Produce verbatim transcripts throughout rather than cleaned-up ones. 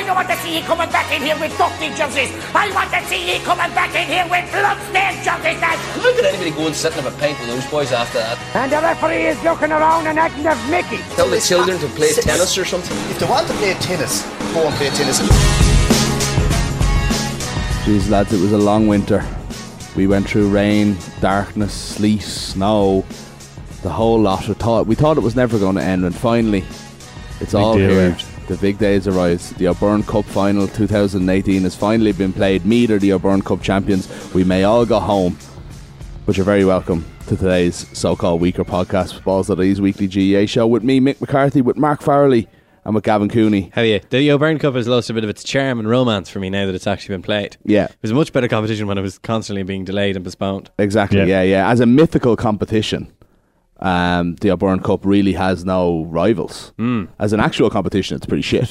don't want to see you coming back in here with dusty jerseys. I want to see you coming back in here with bloodstained jerseys now. Look at anybody going sitting of a pint with those boys after that. And the referee is looking around and acting of Mickey. Tell the children to play tennis or something. If they want to play tennis, go and play tennis. Jeez, lads, it was a long winter. We went through rain, darkness, sleet, snow, the whole lot. We thought, we thought it was never going to end, and finally, it's Big all day here. arrived. The big days arrives. The O'Byrne Cup final twenty eighteen has finally been played. Meath are the O'Byrne Cup champions. We may all go home, but you're very welcome to today's so-called weaker podcast, Balls of Ease weekly G E A show with me, Mick McCarthy, with Mark Farrelly, and with Gavin Cooney. How are you? The O'Byrne Cup has lost a bit of its charm and romance for me now that it's actually been played. Yeah. It was a much better competition when it was constantly being delayed and postponed. Exactly, Yeah. yeah, yeah. As a mythical competition, um, the O'Byrne Cup really has no rivals. Mm. As an actual competition, it's pretty shit.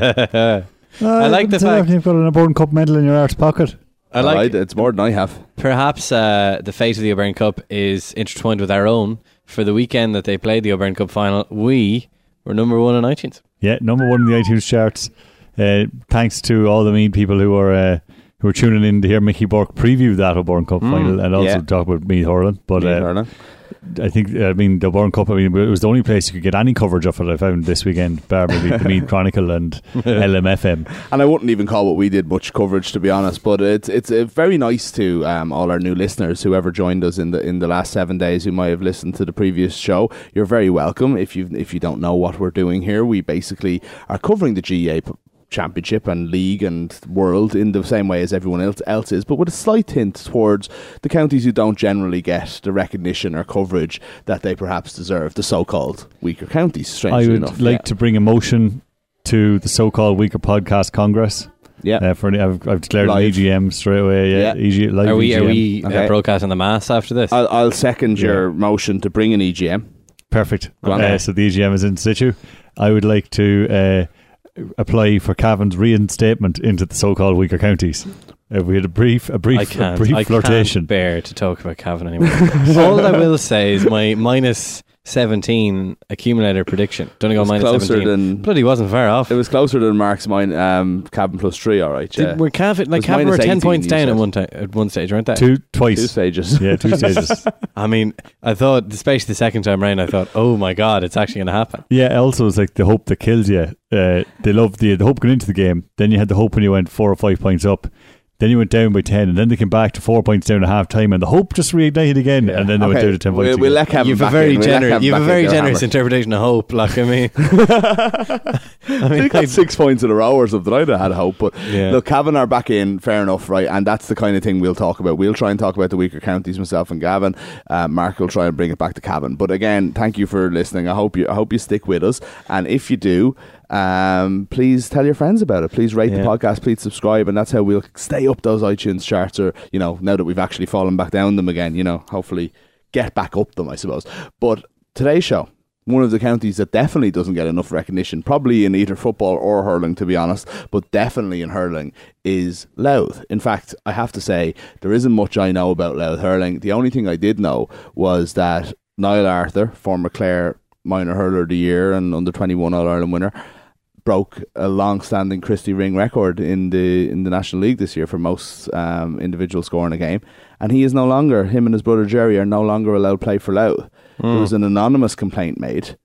I like the fact you've got an O'Byrne Cup medal in your arse pocket. I like Alright, it's more than I have. perhaps uh, the fate of the O'Byrne Cup is intertwined with our own. For the weekend that they played the O'Byrne Cup final, we were number one on iTunes. Yeah, number one in the iTunes charts. Uh, thanks to all the Meath people who were uh, who were tuning in to hear Mickey Burke preview that O'Byrne Cup Mm, final and also yeah. talk about Meath hurling. But Meath uh, hurling. I think, I mean, the O'Byrne Cup, I mean, it was the only place you could get any coverage of it, I found, this weekend, bar maybe the Meath Chronicle and L M F M. And I wouldn't even call what we did much coverage, to be honest. But it's it's uh, very nice to um, all our new listeners, whoever joined us in the in the last seven days, who might have listened to the previous show. You're very welcome. If you if you don't know what we're doing here, we basically are covering the G E A p- Championship and League and World in the same way as everyone else else is, but with a slight hint towards the counties who don't generally get the recognition or coverage that they perhaps deserve, the so-called weaker counties, strangely I would enough. like yeah. to bring a motion to the so-called Weaker Podcast Congress. Yeah. Uh, for I've, I've declared Live. an E G M straight away. Yeah, Yeah. E G, live Are we, E G M. are we uh, Okay. broadcasting the mass after this? I'll, I'll second Yeah. your motion to bring an E G M. Perfect. Go on. Uh, so the E G M is in situ. I would like to uh, apply for Cavan's reinstatement into the so-called weaker counties. Uh, we had a brief, a I brief, a can't. brief I flirtation. can't bear to talk about Cavan anymore. All I will say is my minus seventeen accumulator prediction. Donegal was minus closer seventeen. than- Bloody wasn't far off. It was closer than Mark's mine, um, cabin plus three, all right. Yeah. Did, were Cavan, like was Cavan were minus ten eighteen, points you down said. at one, ti- at one stage, weren't they? Two, twice. Two stages. Yeah, two stages. I mean, I thought, especially the second time round, I thought, oh my God, it's actually going to happen. Yeah, also it's like the hope that kills you. Uh, they loved the, the hope going into the game. Then you had the hope when you went four or five points up. Then you went down by ten, and then they came back to four points down at half time, and the hope just reignited again, and then they went Okay, down to ten we'll, points. we'll again. let Kevin You've a back very in. We'll let generous, Kevin you've a back very in. Go generous hammer. interpretation of hope. Like I mean, I They mean, got I- six points in a row or something. I'd have had hope, but Yeah. look, Cavan are back in, fair enough, right? And that's the kind of thing we'll talk about. We'll try and talk about the weaker counties, myself and Gavin. Uh, Mark will try and bring it back to Cavan. But again, thank you for listening. I hope you, I hope you stick with us. And if you do, um, please tell your friends about it. Please rate Yeah. the podcast. Please subscribe, and that's how we'll stay up those iTunes charts. Or you know, now that we've actually fallen back down them again, you know, hopefully get back up them, I suppose. But today's show, one of the counties that definitely doesn't get enough recognition, probably in either football or hurling, to be honest, but definitely in hurling, is Louth. In fact, I have to say, there isn't much I know about Louth hurling. The only thing I did know was that Niall Arthur, former Clare Minor Hurler of the Year and under twenty-one All-Ireland winner, broke a long-standing Christy Ring record in the in the National League this year for most um, individuals scoring a game. And he is no longer, him and his brother Jerry are no longer allowed play for Louth. Mm. There was an anonymous complaint made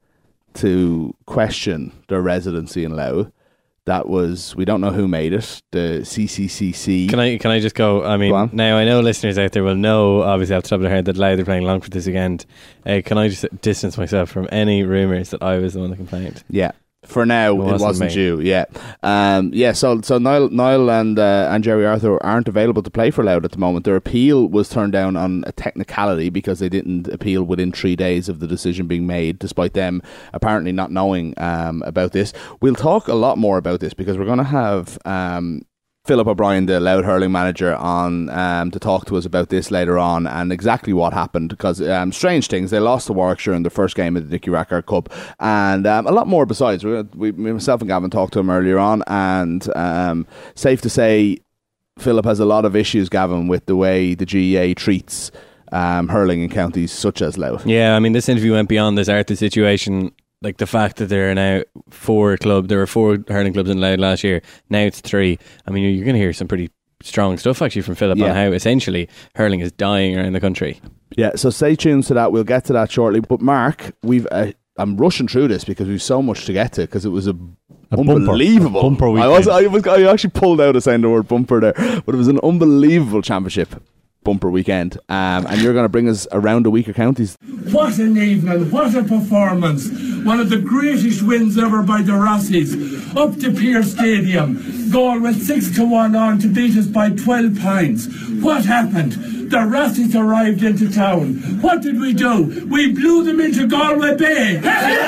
to question their residency in Louth. That was, we don't know who made it, the C C C C. Can I can I just go? I Go mean, on. now I know listeners out there will know, obviously, off the top of their head, that Louth are playing Longford this weekend. Uh, can I just distance myself from any rumours that I was the one that complained? Yeah. For now, It it wasn't wasn't, me. you. Yeah, um, yeah. So, so Niall, Niall and uh, and Jerry Arthur aren't available to play for Louth at the moment. Their appeal was turned down on a technicality because they didn't appeal within three days of the decision being made, despite them apparently not knowing um, about this. We'll talk a lot more about this because we're going to have Um, Philip O'Brien, the Louth hurling manager, on um, to talk to us about this later on and exactly what happened, because um, strange things. They lost to Warwickshire in the first game of the Nicky Rackard Cup, and um, a lot more besides. We, we, myself and Gavin talked to him earlier on, and um, safe to say, Philip has a lot of issues, Gavin, with the way the G E A treats um, hurling in counties such as Louth. Yeah, I mean, this interview went beyond this Arthur situation like the fact that there are now four club, there were four hurling clubs in Louth last year. Now it's three. I mean, you're going to hear some pretty strong stuff actually from Philip Yeah. on how essentially hurling is dying around the country. Yeah, so stay tuned to that. We'll get to that shortly. But Mark, we've uh, I'm rushing through this because we've so much to get to because it was a, A bumper. unbelievable A bumper I was weekend. I was I actually pulled out of saying the word bumper there, but it was an unbelievable championship bumper weekend. Um, and you're going to bring us around the weaker counties. What an evening, what a performance. One of the greatest wins ever by the Rossies. Up to Pearse Stadium. Goal went six to one on to beat us by twelve points. What happened? The Rossies arrived into town. What did we do? We blew them into Galway Bay.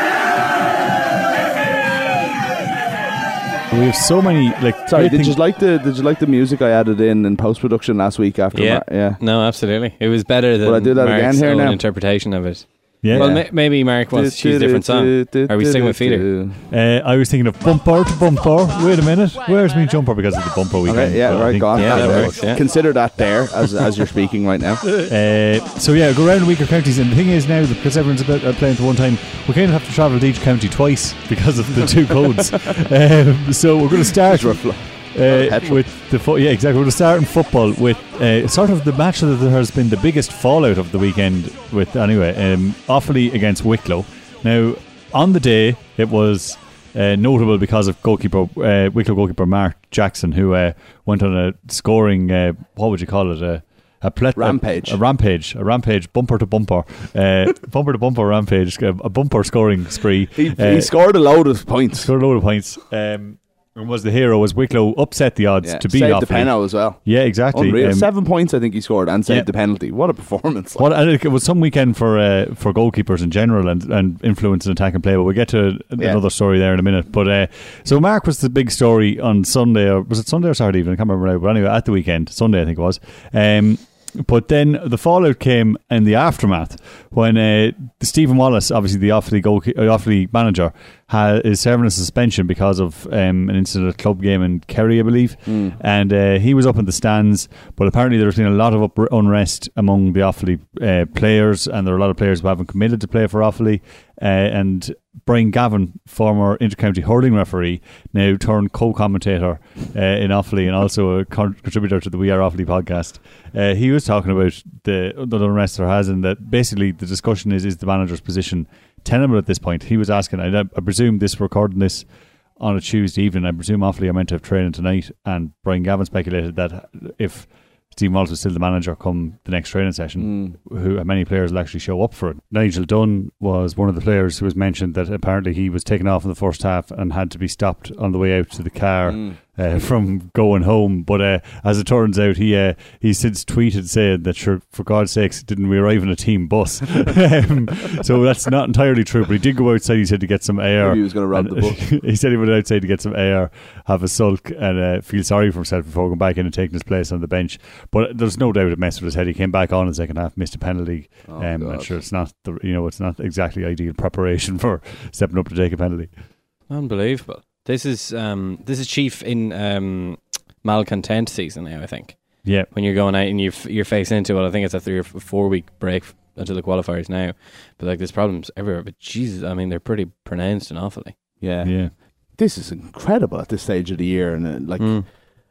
We have so many like. Sorry, great did things- you like the did you like the music I added in in post production last week after? Yeah, Mar- yeah. No, absolutely. It was better than Will I do that Mark's again here own now? interpretation of it. Yeah. Well, ma- maybe Mark wants to choose a different song. Are we sticking with Feeder? Uh, I was thinking of bumper to bumper. Wait a minute, where's me jumper because of the bumper weekend? Okay, yeah, But I right, think- go on. Yeah, that Uh, works, yeah. Consider that there as as you're speaking right now. Uh, so yeah, go around the weaker counties, and the thing is now that because everyone's about, uh, playing to one time, we kind of have to travel to each county twice because of the two codes. um, so we're going to start Refl- uh, petrol. with the fo- yeah exactly. We're going to start in football with uh, sort of the match that there has been the biggest fallout of the weekend. With anyway, um, Offaly against Wicklow. Now on the day it was. Uh, notable because of goalkeeper uh, Wicklow goalkeeper Mark Jackson, who uh, went on a scoring uh, what would you call it a a plet- Rampage. a, a rampage a rampage bumper to bumper uh, bumper to bumper rampage a, a bumper scoring spree. He, Uh, he scored a load of points. scored a load of points um, and was the hero as Wicklow upset the odds Yeah, to beat saved Offaly. the penalty as well. Yeah, exactly. Unreal. Um, Seven points I think he scored and saved yeah. the penalty. What a performance! What I think it was some weekend for uh, for goalkeepers in general and, and influence in attack and play, but we'll get to Yeah. another story there in a minute. But uh, so Mark was the big story on Sunday, or was it Sunday or Saturday even? I can't remember now. But anyway, at the weekend, Sunday I think it was. Um, but then the fallout came in the aftermath when uh, Stephen Wallace, obviously the Offaly, goalke- uh, Offaly manager, ha- is serving a suspension because of um, an incident at a club game in Kerry, I believe. Mm. And uh, he was up in the stands, but apparently there's been a lot of up- unrest among the Offaly uh, players, and there are a lot of players who haven't committed to play for Offaly. Uh, and Brian Gavin, former intercounty hurling referee, now turned co-commentator uh, in Offaly and also a con- contributor to the We Are Offaly podcast. Uh, he was talking about the, the unrest there has, and that basically the discussion is, is the manager's position tenable at this point. He was asking, I, I presume this recording this on a Tuesday evening, I presume Offaly are meant to have training tonight, and Brian Gavin speculated that if Stephen Wallace was still the manager come the next training session, mm. who many players will actually show up for it. Nigel Dunn was one of the players who was mentioned that apparently he was taken off in the first half and had to be stopped on the way out to the car mm. uh, from going home. But uh, as it turns out, he uh, he since tweeted saying that, sure, for God's sakes, didn't we arrive in a team bus? um, so that's not entirely true, but he did go outside, he said, to get some air. Maybe he was going to rob the bus. He said he went outside to get some air, have a sulk, and uh, feel sorry for himself before going back in and taking his place on the bench. But there's no doubt it messed with his head. He came back on in the second half, missed a penalty. Oh, um, I'm sure it's not the you know it's not exactly ideal preparation for stepping up to take a penalty. Unbelievable. This is um, this is chief in um, malcontent season now, I think. Yeah, when you're going out and you're you're facing into it, I think it's after your four week break until the qualifiers now. But like, there's problems everywhere. But Jesus, I mean, they're pretty pronounced and awfully. Yeah, yeah. This is incredible at this stage of the year, and uh, like. Mm.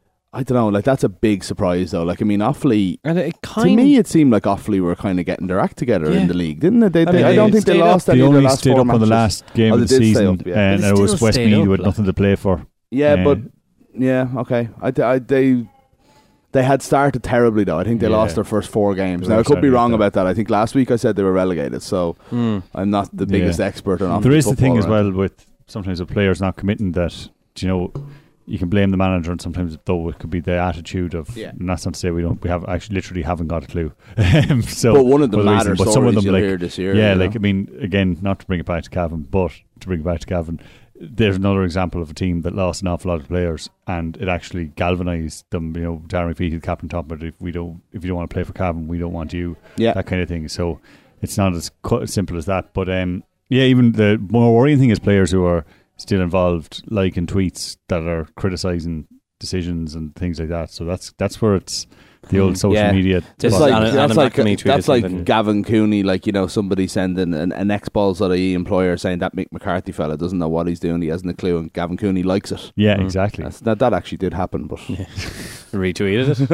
I don't know, like that's a big surprise though. Like I mean, Offaly, and it kind to me it seemed like Offaly were kind of getting their act together yeah. in the league, didn't they? they, I, they mean, I don't they think they stayed lost up. any they of the only last stayed four up matches. on the last game oh, of the season, up, yeah. and they it was still Westmeath stayed up, with like. nothing to play for. Yeah, uh, but yeah, okay. I, I, they they had started terribly though. I think they Yeah. lost their first four games. They Now I were could be starting wrong like about that. I think last week I said they were relegated, so Mm. I'm not the biggest Yeah. expert on Offaly There is the thing football, as right? well with sometimes the players not committing that, you know, you can blame the manager, and sometimes though it could be the attitude of. Yeah. And that's not to say we don't. We have actually literally haven't got a clue. Um, so, But one of the for madder reason, but stories some of them you'll like hear this year. yeah, you like know? I mean, again, not to bring it back to Gavin, but to bring it back to Gavin, there's another example of a team that lost an awful lot of players, and it actually galvanised them. You know, Darren McPhee, the captain, talking about if we don't, if you don't want to play for Cavan, we don't want you. Yeah. That kind of thing. So it's not as cu- simple as that. But um, yeah, even the more worrying thing is players who are still involved, liking tweets that are criticising decisions and things like that. So that's that's where it's the old social Yeah. media. This It's is like Anna- that's Anna like McNamee tweeted that's like something. Gavin Cooney, like, you know, somebody sending an, an ex-Balls.ie employer saying that Mick McCarthy fella doesn't know what he's doing, he hasn't a clue, and Gavin Cooney likes it. Yeah, Mm. exactly. That's, that that actually did happen, but Retweeted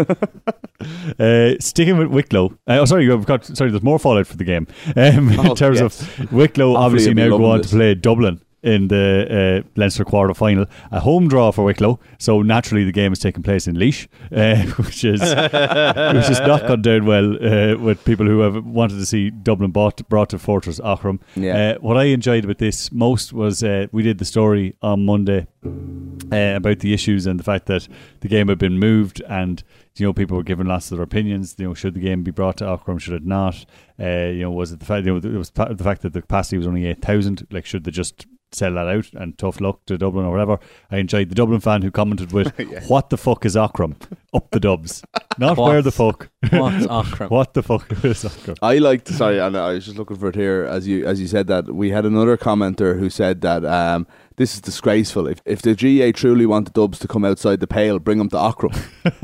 it. Uh, sticking with Wicklow, uh, oh sorry, we've got sorry. There's more fallout for the game. Um, Oh, in terms yes. of Wicklow, Hopefully obviously you'll be now go loving on this. to play Dublin in the uh, Leinster quarter final. A home draw for Wicklow, so naturally the game is taking place in Laois, uh, which is which is not gone down well uh, with people who have wanted to see Dublin bought, brought to Fortress Aughrim. Yeah. Uh, what I enjoyed about this most was uh, we did the story on Monday uh, about the issues and the fact that the game had been moved, and you know people were giving lots of their opinions. You know, should the game be brought to Aughrim? Should it not? Uh, you know, was it the fact? You know, it was pa- the fact that the capacity was only eight thousand. Like, should they just sell that out and tough luck to Dublin or whatever? I enjoyed the Dublin fan who commented with, Yeah. "What the fuck is Aughrim? Up the dubs, not What? where the fuck. What's Aughrim? What the fuck is Aughrim?" I liked. Sorry, and I was just looking for it here as you as you said that. We had another commenter who said that um, this is disgraceful. If if the G A A truly want the Dubs to come outside the pale, bring them to Aughrim.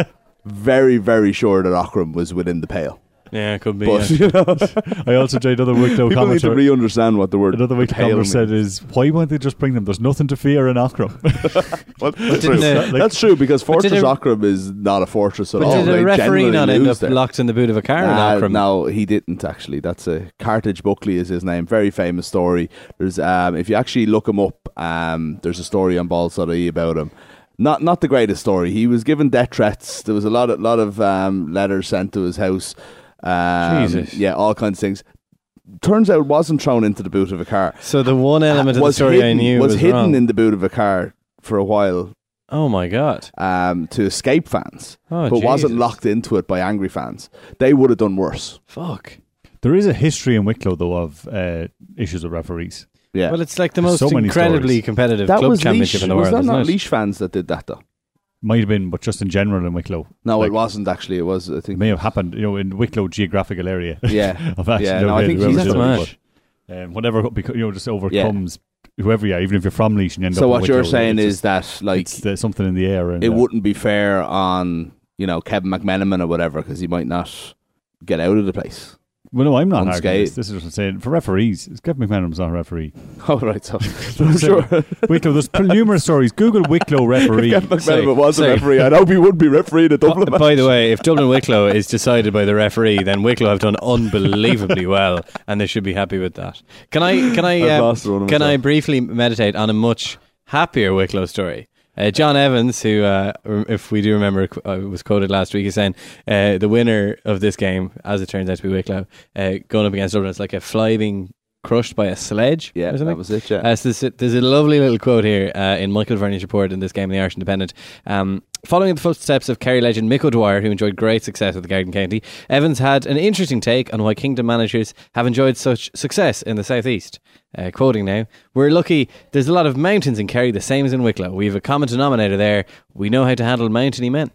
Very, very sure that Aughrim was within the pale. Yeah, it could be. But yeah. you know, I also enjoyed another Wicklow people need to commenter. re-understand what the word Another Wicklow pale commenter means. said is, "Why won't they just bring them? There's nothing to fear in Aughrim." Well, that's, didn't true. they- like- That's true because Fortress did a- Aughrim is not a fortress at But all. did They the referee generally not end lose up there. locked in the boot of a car Nah, in Aughrim? no, he didn't actually. That's a Carthage Buckley is his name. Very famous story. There's um, if you actually look him up, um, there's a story on Balls.ie about him. Not not the greatest story. He was given death threats. There was a lot of lot of um, letters sent to his house. Um, Jesus. Yeah, all kinds of things. Turns out, wasn't thrown into the boot of a car. So the one element of the was story hidden, I knew was, was, hidden wrong. in the boot of a car for a while Oh my god! um, to escape fans, Oh, but wasn't Jesus. locked into it by angry fans. They would have done worse. Fuck. There is a history in Wicklow though of uh, issues with referees. Yeah, Well, it's like the There's most so many incredibly stories. competitive that club was championship Laois. in the Was world, that isn't not it? Laois fans that did that though? Might have been, but just in general in Wicklow. No, Like, it wasn't actually. It was, I It think. may have happened, you know, in Wicklow geographical area. Yeah, I've actually yeah. don't No, I know think whoever he's did it, That's but, Um, whatever, beca- you know, just overcomes whoever you are, even if you're from Laois and you end So up what in Wicklow, you're saying it's is just- that like it's the, something in the air. And, it uh, wouldn't be fair on, you know, Kevin McMenamin or whatever because he might not get out of the place. Well, no, I'm not arguing unscathed. this. This is what I'm saying. For referees, Kevin McMenamin's not a referee. Oh right, so I'm sure Wicklow, there's pr- numerous stories. Google Wicklow referee. Kevin McMenamin Sorry, was sorry. a referee. I hope he would be refereeing a Dublin match. By the way, if Dublin Wicklow is decided by the referee, then Wicklow have done unbelievably well, and they should be happy with that. Can I? Can I? I've Uh, lost one of can I myself. briefly meditate on a much happier Wicklow story? Uh, John Evans, who, uh, if we do remember, uh, was quoted last week, is saying uh, the winner of this game, as it turns out to be Wicklow, uh, going up against Dublin, it's like a fly being crushed by a sledge. Yeah, or something. that was it. Yeah. Uh, so there's, a, there's a lovely little quote here uh, in Michael Verney's report in this game in the Irish Independent. Um, following in the footsteps of Kerry legend Mick O'Dwyer, who enjoyed great success with the Garden County, Evans had an interesting take on why Kingdom managers have enjoyed such success in the South East. Uh, quoting now, "We're lucky there's a lot of mountains in Kerry, the same as in Wicklow. We have a common denominator there. We know how to handle mountainy men."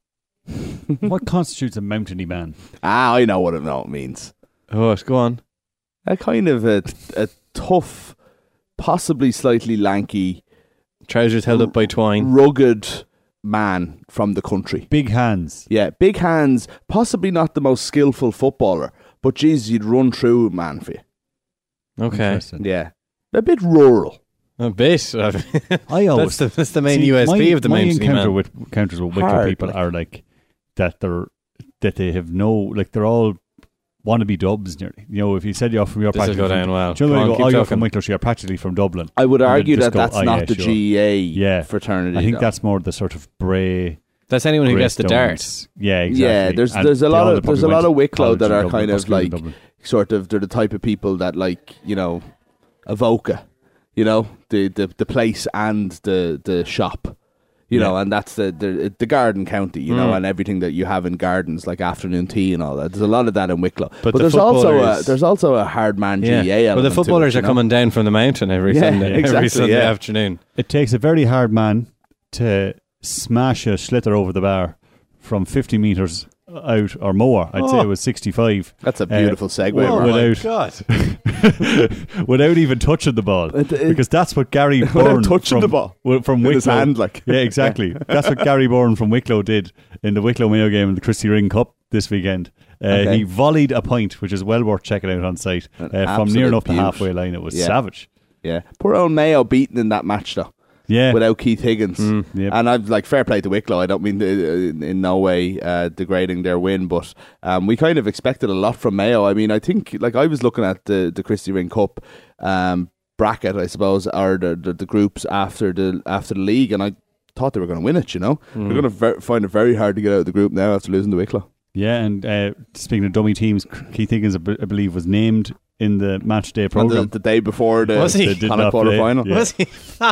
What constitutes a mountainy man? Ah, I know what it, no, it means. Oh, go on. A kind of a a tough, possibly slightly lanky, Trousers held up by twine. rugged man from the country. Big hands. Yeah, big hands. Possibly not the most skillful footballer, but geez, you'd run through a man for you. Okay. Interesting. Yeah, a bit rural. A bit. I always that's, the, that's the main See, U S P my, of the my mountainy encounter man. with encounters with Wicklow Hard, people like. are like that they're that they have no like they're all wannabe dubs nearly. You know, if you said you're from you're This will practically go from, down well. do you know Go when on, you go, keep oh, you're talking. from Wicklow, so you're practically from Dublin. I would then argue just that go, that's "Oh, not yeah, the sure." G A A Yeah. fraternity. I think though. that's more the sort of Bray. That's anyone who gets the dart. Greystones. Yeah, exactly. Yeah, there's And there's a they lot all of probably there's a went lot to of Wicklow college that in are Dublin kind or of school in like Dublin. sort of they're the type of people that like you know, evoca, you know, the the, the place and the the shop. You Yeah. know, and that's the, the the garden county, you know, Mm. and everything that you have in gardens like afternoon tea and all that. There's a lot of that in Wicklow, But but, the there's also a footballers- there's also a hard man G A A Yeah. element. Well, the to footballers it, you are know? coming down from the mountain every Yeah, Sunday, every exactly, Sunday yeah. afternoon. It takes a very hard man to smash a sliotar over the bar from fifty metres out or more. I'd say Oh. it was sixty-five. That's a beautiful Uh, segue. well, Rob. without- God. without even touching the ball, It- it- because that's what Gary Without Byrne touching from, the ball. well, from In Wicklow his hand, like. yeah, exactly. That's what Gary Byrne from Wicklow did in the Wicklow Mayo game in the Christy Ring Cup this weekend. Uh, Okay. He volleyed a point, which is well worth checking out on site, An uh, from absolute near enough the beaut. halfway line. It was Yeah. savage. Yeah, poor old Mayo beaten in that match though. Yeah, Without Keith Higgins, yep. and I've like fair play to Wicklow. I don't mean to, uh, in no way uh, degrading their win, but um, we kind of expected a lot from Mayo. I mean, I think like I was looking at the the Christy Ring Cup um, bracket, I suppose, or the, the the groups after the after the league, and I thought they were going to win it. You know, Mm. they're going to ver- find it very hard to get out of the group now after losing to Wicklow. yeah. And uh, speaking of dummy teams, Keith Higgins, I be- I believe, was named in the match day And program. the, the day before the, Was he? the Did Connacht not quarter play. final. Yeah. Was he?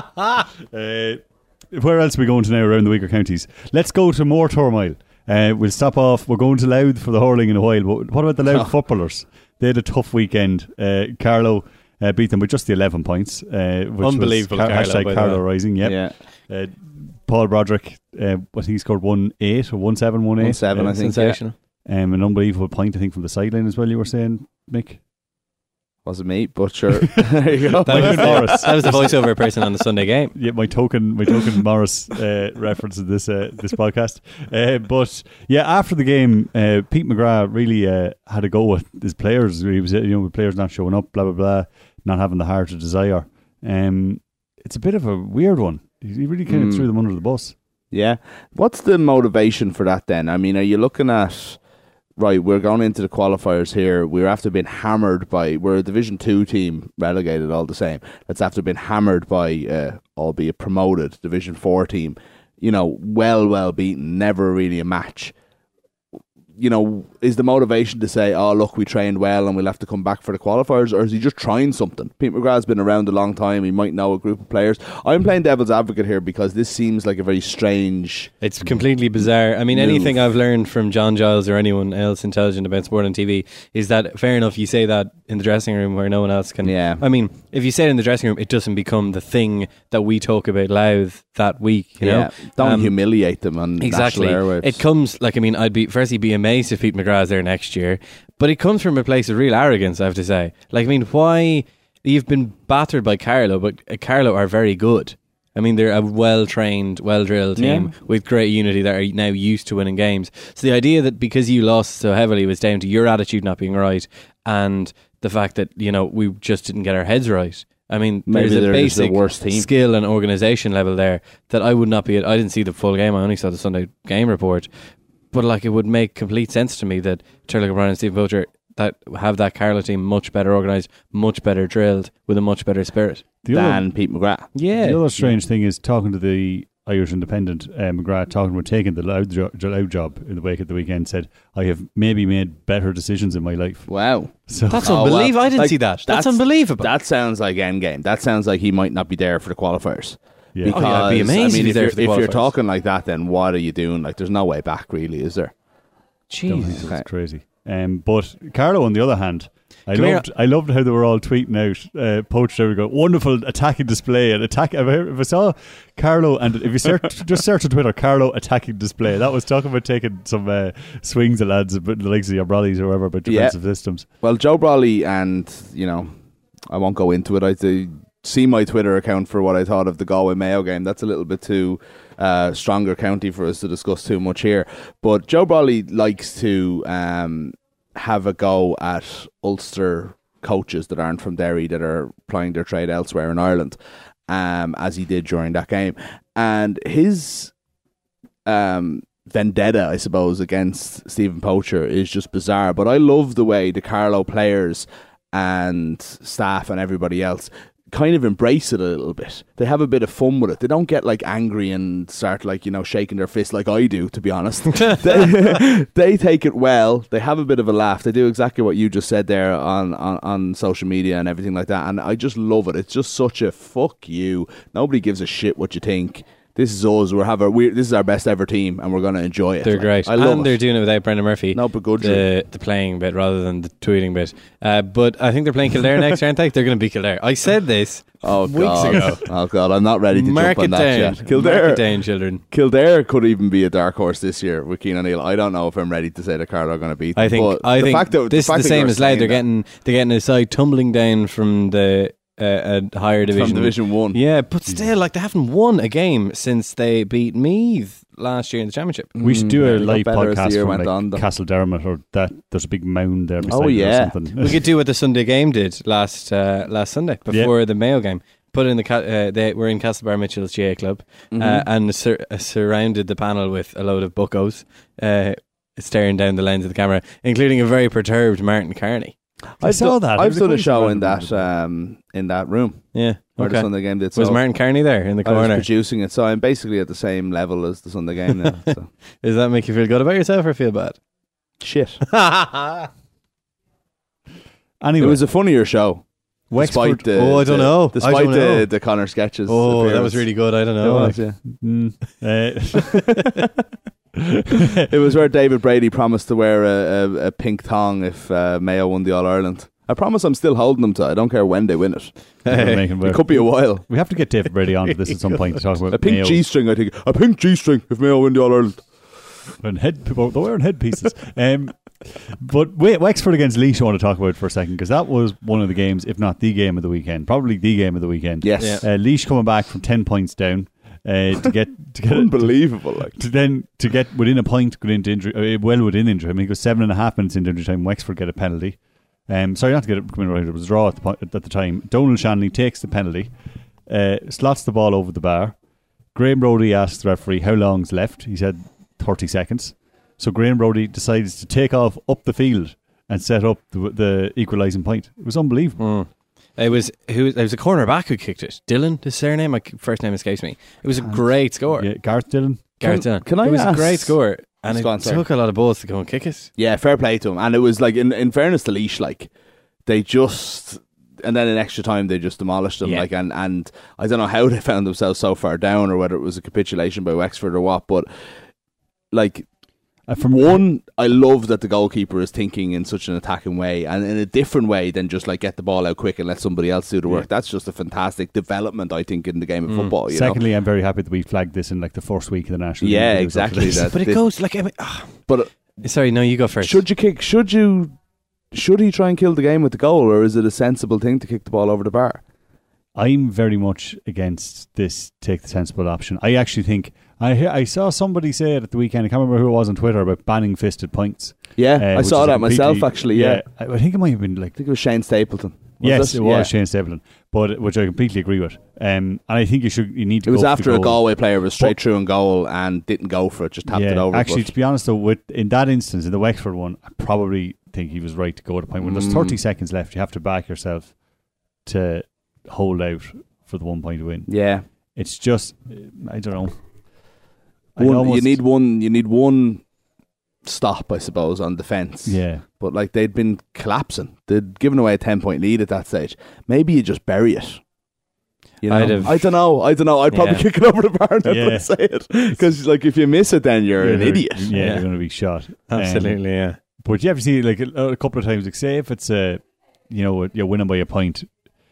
Uh, where else are we going to now around the weaker counties? Let's go to more turmoil. Uh, we'll stop off. We're going to Louth for the hurling in a while. But what about the Louth Oh. footballers? They had a tough weekend. Uh, Carlo uh, beat them with just the eleven points. Uh, which Unbelievable, Was Car- Carlo, by hashtag the Carlo way. Rising. Yep. Yeah. Uh, Paul Broderick, uh, what he scored one eight or one seven, one eight. one seven, uh, I think. Sensational. Um, an unbelievable point, I think, from the sideline as well. You were saying, Mick. Wasn't me, but sure. There you go. That was, Morris. that was the voiceover person on the Sunday game. Yeah, my token, my token Morris uh, reference in this uh, this podcast. Uh, but yeah, after the game, uh, Pete McGrath really uh, had a go with his players. He was, you know, with players not showing up, blah blah blah, not having the heart to desire. Um, it's a bit of a weird one. He really kind of Mm. threw them under the bus. Yeah. What's the motivation for that then? I mean, are you looking at, right, we're going into the qualifiers here. We're after being hammered by, we're a Division two team, relegated all the same. That's after being hammered by, uh, albeit promoted, Division four team. You know, well, well beaten, never really a match. You know, is the motivation to say, oh, look, we trained well and we'll have to come back for the qualifiers, or is he just trying something? Pete McGrath's been around a long time. He might know a group of players. I'm playing devil's advocate here because this seems like a very strange... It's completely bizarre. I mean, Move. anything I've learned from John Giles or anyone else intelligent about sport on T V is that, fair enough, you say that in the dressing room where no one else can. Yeah. I mean, if you say it in the dressing room, it doesn't become the thing that we talk about Louth that week. You yeah, know, don't Um, humiliate them on Exactly. national airwaves. It comes like I mean, I'd be firstly be amazed if Pete McGrath's there next year, but it comes from a place of real arrogance. I have to say, like I mean, why you've been battered by Carlo, but uh, Carlo are very good. I mean, they're a well-trained, well-drilled team Yeah. with great unity that are now used to winning games. So the idea that because you lost so heavily was down to your attitude not being right and the fact that, you know, we just didn't get our heads right. I mean, Maybe there's a they're just the basic worst team. skill and organisation level there that I would not be... I didn't see the full game. I only saw the Sunday game report. But, like, it would make complete sense to me that Charlie O'Brien and Steve Poacher that have that Carlo team much better organised, much better drilled, with a much better spirit. The than other, Pete McGrath. Yeah. the other strange thing is talking to the Irish Independent, uh, McGrath, talking about taking the loud, jo- loud job in the wake at the weekend, said, I have maybe made better decisions in my life. Wow. So That's Oh, well, unbelievable. I didn't like, see that. That's, unbelievable. That sounds like endgame. That sounds like he might not be there for the qualifiers. yeah. Because, Oh, yeah, I'd be amazed I if mean, he's if, there you're, for the if you're qualifiers. talking like that, then what are you doing? Like, there's no way back, really, is there? Don't think Jeez. so. Okay. It's crazy. Um, but Carlo, on the other hand, I Come here. loved, I loved how they were all tweeting out, uh, Poacher, we go, wonderful attacking display. And attack. If I, if I saw Carlo, and if you search, just search on Twitter, Carlo attacking display, that was talking about taking some uh, swings at lads, but the likes of your brollies or whatever, about Yeah. defensive systems. Well, Joe Brawley and, you know, I won't go into it. I do see my Twitter account for what I thought of the Galway Mayo game. That's a little bit too uh, stronger county for us to discuss too much here. But Joe Brawley likes to um, have a go at Ulster coaches that aren't from Derry that are plying their trade elsewhere in Ireland, um, as he did during that game. And his um, vendetta, I suppose, against Stephen Poacher is just bizarre. But I love the way the Carlo players and staff and everybody else kind of embrace it a little bit. They have a bit of fun with it. They don't get like angry and start like, you know, shaking their fist like I do, to be honest. they, they take it well. They have a bit of a laugh. They do exactly what you just said there on, on, on social media and everything like that. And I just love it. It's just such a fuck you. Nobody gives a shit what you think. This is us. We're have our, we're, this is our best ever team, and we're going to enjoy it. They're Like, great. I love and it. they're doing it without Brendan Murphy. No begrudgery. the, the playing bit rather than the tweeting bit. Uh, but I think they're playing Kildare next, aren't they? They're going to beat Kildare. I said this Oh Weeks god! ago. Oh god! I'm not ready to Mark jump on it that down. yet. Mark Kildare, it down, children. Kildare could even be a dark horse this year with Keane O'Neill. I don't know if I'm ready to say that Carlow are going to beat them. I think. but I the think fact that, this the fact is the that same you're as Loud. saying They're that getting they're getting a side tumbling down from the uh, a higher division. from Division One. Yeah, but still, like they haven't won a game since they beat Meath last year in the championship. We should do Mm, a they got live better as the podcast year from went like on, though. Castle Dermot or that. There's a big mound there. Beside Oh, it yeah. or something. We could do what the Sunday game did last uh, last Sunday before the Mayo game. Put in the ca- uh, they were in Castlebar Mitchell's G A club Mm-hmm. uh, and sur- uh, surrounded the panel with a load of buccos uh, staring down the lens of the camera, including a very perturbed Martin Carney. I I've saw done, that. It I've was done a quite show in random. that um, in that room Yeah, where the okay. Sunday game did. Was so Martin Carney there in the I was corner? producing it, so I'm basically at the same level as the Sunday game now. So. Does that make you feel good about yourself or feel bad? Shit! Anyway, It was a funnier show. Wexford. Despite the, Oh, I don't the- know. I Despite don't know. the the Connor sketches. Oh, that appearance. was really good. I don't It know. was, yeah. Mm, uh, It was where David Brady promised to wear a, a, a pink thong if uh, Mayo won the All Ireland. I promise I'm still holding them to. I don't care when they win it. we're making It work. could be a while. We have to get David Brady on to this at some point to talk about A pink Mayo. G string, I think. A pink G string if Mayo win the All Ireland. And head, people, they're wearing headpieces. um, but wait, Wexford against Laois I want to talk about for a second because that was one of the games, if not the game of the weekend, probably the game of the weekend. Yes. Yeah. Uh, Laois coming back from ten points down uh, to get to get Unbelievable. Like. to then to get within a point, go into injury, uh, well within injury. I mean, it goes seven and a half minutes into injury time. Wexford get a penalty. Um, sorry, not to get it coming right. It was a draw at the, po- at the time. Donald Shanley takes the penalty, uh, slots the ball over the bar. Graham Brody asks the referee how long's left. He said thirty seconds. So Graham Brody decides to take off up the field and set up the, the equalising point. It was unbelievable. Mm. It was who? It was a cornerback who kicked it. Dylan, his surname, my first name escapes me. It was a great score. Yeah, Gareth Dillon. Gareth Can- Dillon. can I It was ask- a great score, and It's it gone, sorry. took a lot of balls to go and kick it. Yeah, fair play to him. And it was like, in, in fairness to Laois, like, they just... And then in extra time, they just demolished them. Yeah. Like, and, and I don't know how they found themselves so far down or whether it was a capitulation by Wexford or what, but, like... Uh, from One, I love that the goalkeeper is thinking in such an attacking way and in a different way than just like get the ball out quick and let somebody else do the work. Yeah. That's just a fantastic development, I think, in the game of football. You Secondly, I'm very happy that we flagged this in like the first week of the national. Yeah, League. exactly, that- But it They- goes like I mean, ah. know? But uh, sorry, no, you go first. should you kick? Should you? Should he try and kill the game with the goal, or is it a sensible thing to kick the ball over the bar? I'm very much against this take the sensible option. I actually think I hear, I saw somebody say it at the weekend. I can't remember who it was on Twitter about banning fisted points. Yeah, Uh, I which saw is a that myself. completely- Actually, yeah. I, I think it might have been like I think it was Shane Stapleton. Was yes, it, it was Yeah. Shane Stapleton, but which I completely agree with. Um, and I think you should you need to. It was go for after the a goal. Galway player was straight But- through in goal and didn't go for it, just tapped yeah, it over. Actually, but- to be honest, though, with in that instance, in the Wexford one, I probably think he was right to go at a point when there's Mm. thirty seconds left. You have to back yourself to hold out for the one point win. yeah. It's just, I don't know. I One, almost- you need one. You need one stop, I suppose, on defence. yeah. But like they'd been collapsing. They'd given away a ten point lead at that stage. Maybe you just bury it. You know? I'd have- I don't know. I don't know. I'd probably Yeah. kick it over the bar now Yeah. to say it because like if you miss it, then you're an You're- idiot. Yeah, Yeah. you're going to be shot. Um, Absolutely, yeah. but you have to see like a, a couple of times. Like, say if it's a, you know, you're winning by a point.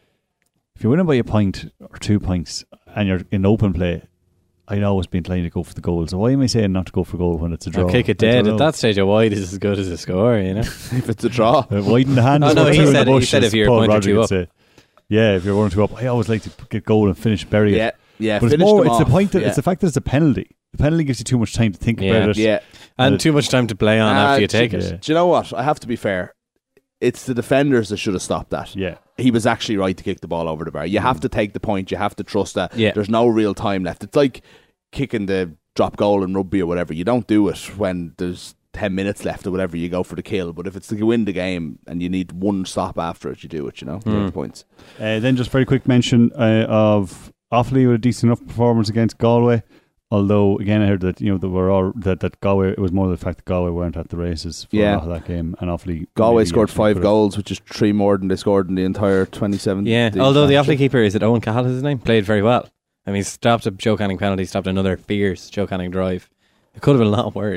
If you're winning by a point or two points and you're in open play, I'd always be inclined to go for the goal. So why am I saying not to go for goal when it's a draw? I'll kick it I don't dead. know. At that stage, a wide is as good as a score, you know? If it's a draw, Uh, widen the hand. Oh, is no, what he two in said- the he bush, said as if you're Paul one or Roderick two would up. say. Yeah, if you're one or two up, I always like to get goal and finish, bury it. yeah, yeah. but it's finish more. them It's the off. point that yeah. it's the fact that it's a penalty. The penalty gives you too much time to think Yeah. about it. yeah. And Uh, too much time to play on Uh, after you do- take yeah. it. Do you know what? I have to be fair. It's the defenders that should have stopped that. Yeah. He was actually right to kick the ball over the bar. You have to take the point. You have to trust that Yeah. there's no real time left. It's like kicking the drop goal in rugby or whatever. You don't do it when there's ten minutes left or whatever. You go for the kill. But if it's to win the game and you need one stop after it, you do it, you know? Mm. Those points. Uh, then just very quick mention uh, of Offaly with a decent enough performance against Galway. Although again, I heard that you know there were all that, that Galway. It was more the fact that Galway weren't at the races for Yeah. a lot of that game, and Offaly. Galway maybe scored actually five could've- goals, which is three more than they scored in the entire twenty-seven. Yeah, although the Offaly keeper, is it Owen Cahill is his name, played very well. I mean, stopped a Joe Canning penalty, stopped another fierce Joe Canning drive. It could have been a lot worse.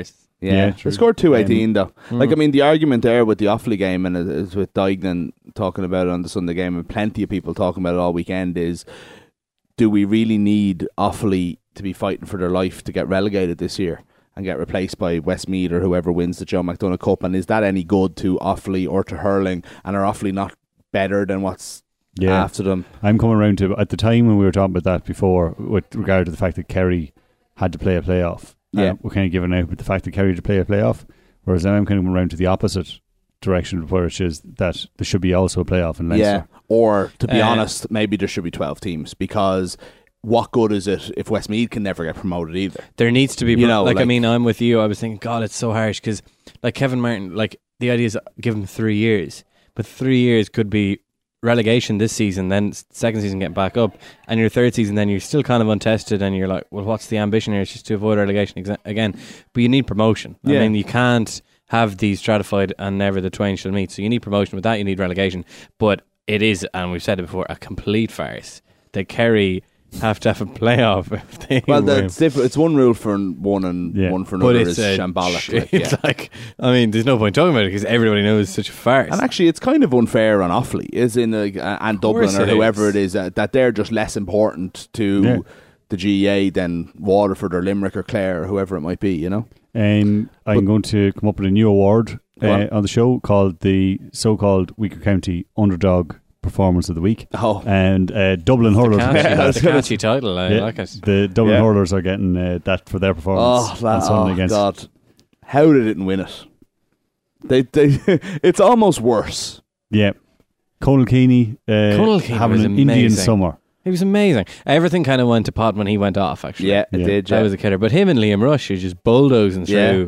Yeah, Yeah, they true. scored two eighteen though. Mm. Like I mean, the argument there with the Offaly game and it is with Dignan talking about it on the Sunday game, and plenty of people talking about it all weekend, is do we really need Offaly to be fighting for their life to get relegated this year and get replaced by Westmeath or whoever wins the Joe McDonagh Cup? And is that any good to Offaly or to Hurling? And are Offaly not better than what's Yeah. after them? I'm coming around to, at the time when we were talking about that before, with regard to the fact that Kerry had to play a playoff. Yeah. Uh, we're kind of giving out with the fact that Kerry had to play a playoff, whereas now I'm kind of coming around to the opposite direction, which is that there should be also a playoff in Leinster. Yeah. Or, to be Uh, honest, maybe there should be twelve teams, because what good is it if Westmeath can never get promoted either? There needs to be, You know, like, I like- mean, I'm with you. I was thinking, God, it's so harsh because, like Kevin Martin, like the idea is give him three years, but three years could be relegation this season, then second season getting back up, and your third season, then you're still kind of untested, and you're like, well, what's the ambition here? It's just to avoid relegation exa- again. But you need promotion. Yeah. I mean, you can't have these stratified and never the twain shall meet. So you need promotion. With that, you need relegation. But it is, and we've said it before, a complete farce that Kerry have to have a playoff if they Well, win. it's, diff- it's one rule for one and Yeah. one for But another it's is a shambolic. sh- Like, it's yeah. like, I mean, there's no point talking about it because everybody knows it's such a farce. And actually, it's kind of unfair on Offaly, is in like, uh, and Dublin course or it whoever is. it is, uh, that they're just less important to Yeah. the G A A than Waterford or Limerick or Clare or whoever it might be. You know, Um, I'm going to come up with a new award Go uh, on. on the show called the so-called Weaker County Underdog Performance of the Week. oh, And uh, Dublin Hurlers. catchy, Yeah, that's a that's- catchy title. I Yeah, like it. The Dublin Yeah. Hurlers are getting uh, that for their performance oh, that, on Sunday oh against. God, how they didn't win it? They, they, it's almost worse. Yeah. Conal Keeney, uh, Conal Keeney having was an Indian amazing. summer. He was amazing. Everything kind of went to pot when he went off, actually. Yeah, it Yeah. did. That Yeah. was a killer. But him and Liam Rush are just bulldozing through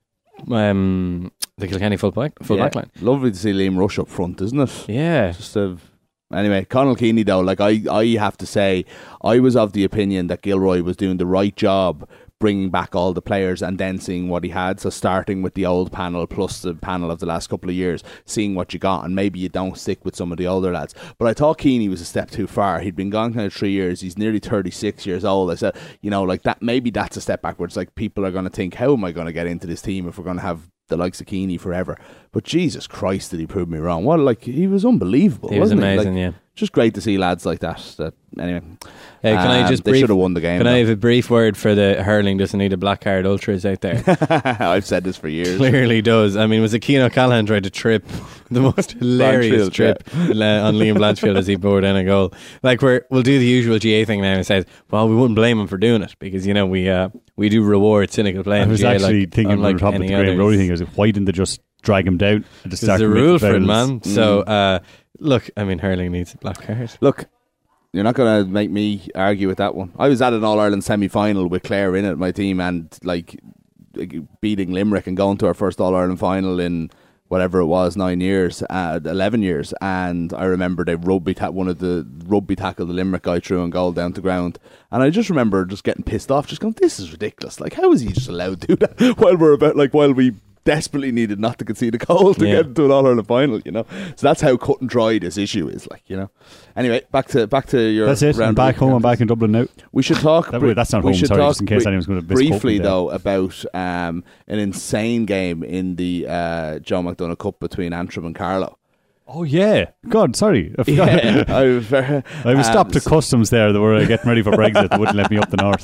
um, the Kilkenny full back, full Yeah. back line. Lovely to see Liam Rush up front, isn't it? Yeah. Just a, anyway, Conal Keeney though, like I, I have to say, I was of the opinion that Gilroy was doing the right job bringing back all the players and then seeing what he had. So starting with the old panel plus the panel of the last couple of years, seeing what you got, and maybe you don't stick with some of the older lads. But I thought Keeney was a step too far. He'd been gone kind of three years. He's nearly thirty-six years old. I said, you know, like that. Maybe that's a step backwards. Like people are going to think, how am I going to get into this team if we're going to have the likes of Keeney forever? But Jesus Christ, did he prove me wrong? Well, like he was unbelievable. He was wasn't amazing, Like, yeah. just great to see lads like that. That anyway. Hey, can I Um, just they brief- should have won the game. Can I though. have a brief word for the hurling doesn't need a black card ultras out there? I've said this for years. Clearly does. I mean, was it Keane O'Callaghan tried to trip the most hilarious Blanchfield, trip le- on Liam Blanchfield as he bore down a goal? Like we're we'll do the usual G A thing now and says, well, we wouldn't blame him for doing it because you know we uh, we do reward cynical play. I in was G A, actually like, thinking when we unlike were talking about any the Graham others. Brody thing, is why didn't they just drag him down at the start? There's a of rule for it, fouls? man. So uh, look, I mean, hurling needs a black card. Look, you're not going to make me argue with that one. I was at an All Ireland semi final with Clare in it, my team, and like beating Limerick and going to our first All Ireland final in whatever it was, nine years, uh, eleven years. And I remember they rugby ta- one of the rugby tackled the Limerick guy through and goal down to ground. And I just remember just getting pissed off, just going, "This is ridiculous! Like, how is he just allowed to do that while we're about like while we." Desperately needed not to concede a goal to Yeah. get into an All Ireland final, you know. So that's how cut and dry this issue is, like, you know. Anyway, back to back to your. That's it. I'm round back of home. I'm counties. back in Dublin now. We should talk. That bri- way- that's not we home, should sorry, talk just in case bri- anyone's gonna misquote me briefly there. though about um, an insane game in the uh, Joe McDonagh Cup between Antrim and Carlow. Oh yeah. God, sorry. I forgot. Yeah, I was, very, I was um, stopped at customs there. They were uh, getting ready for Brexit. They wouldn't let me up the north.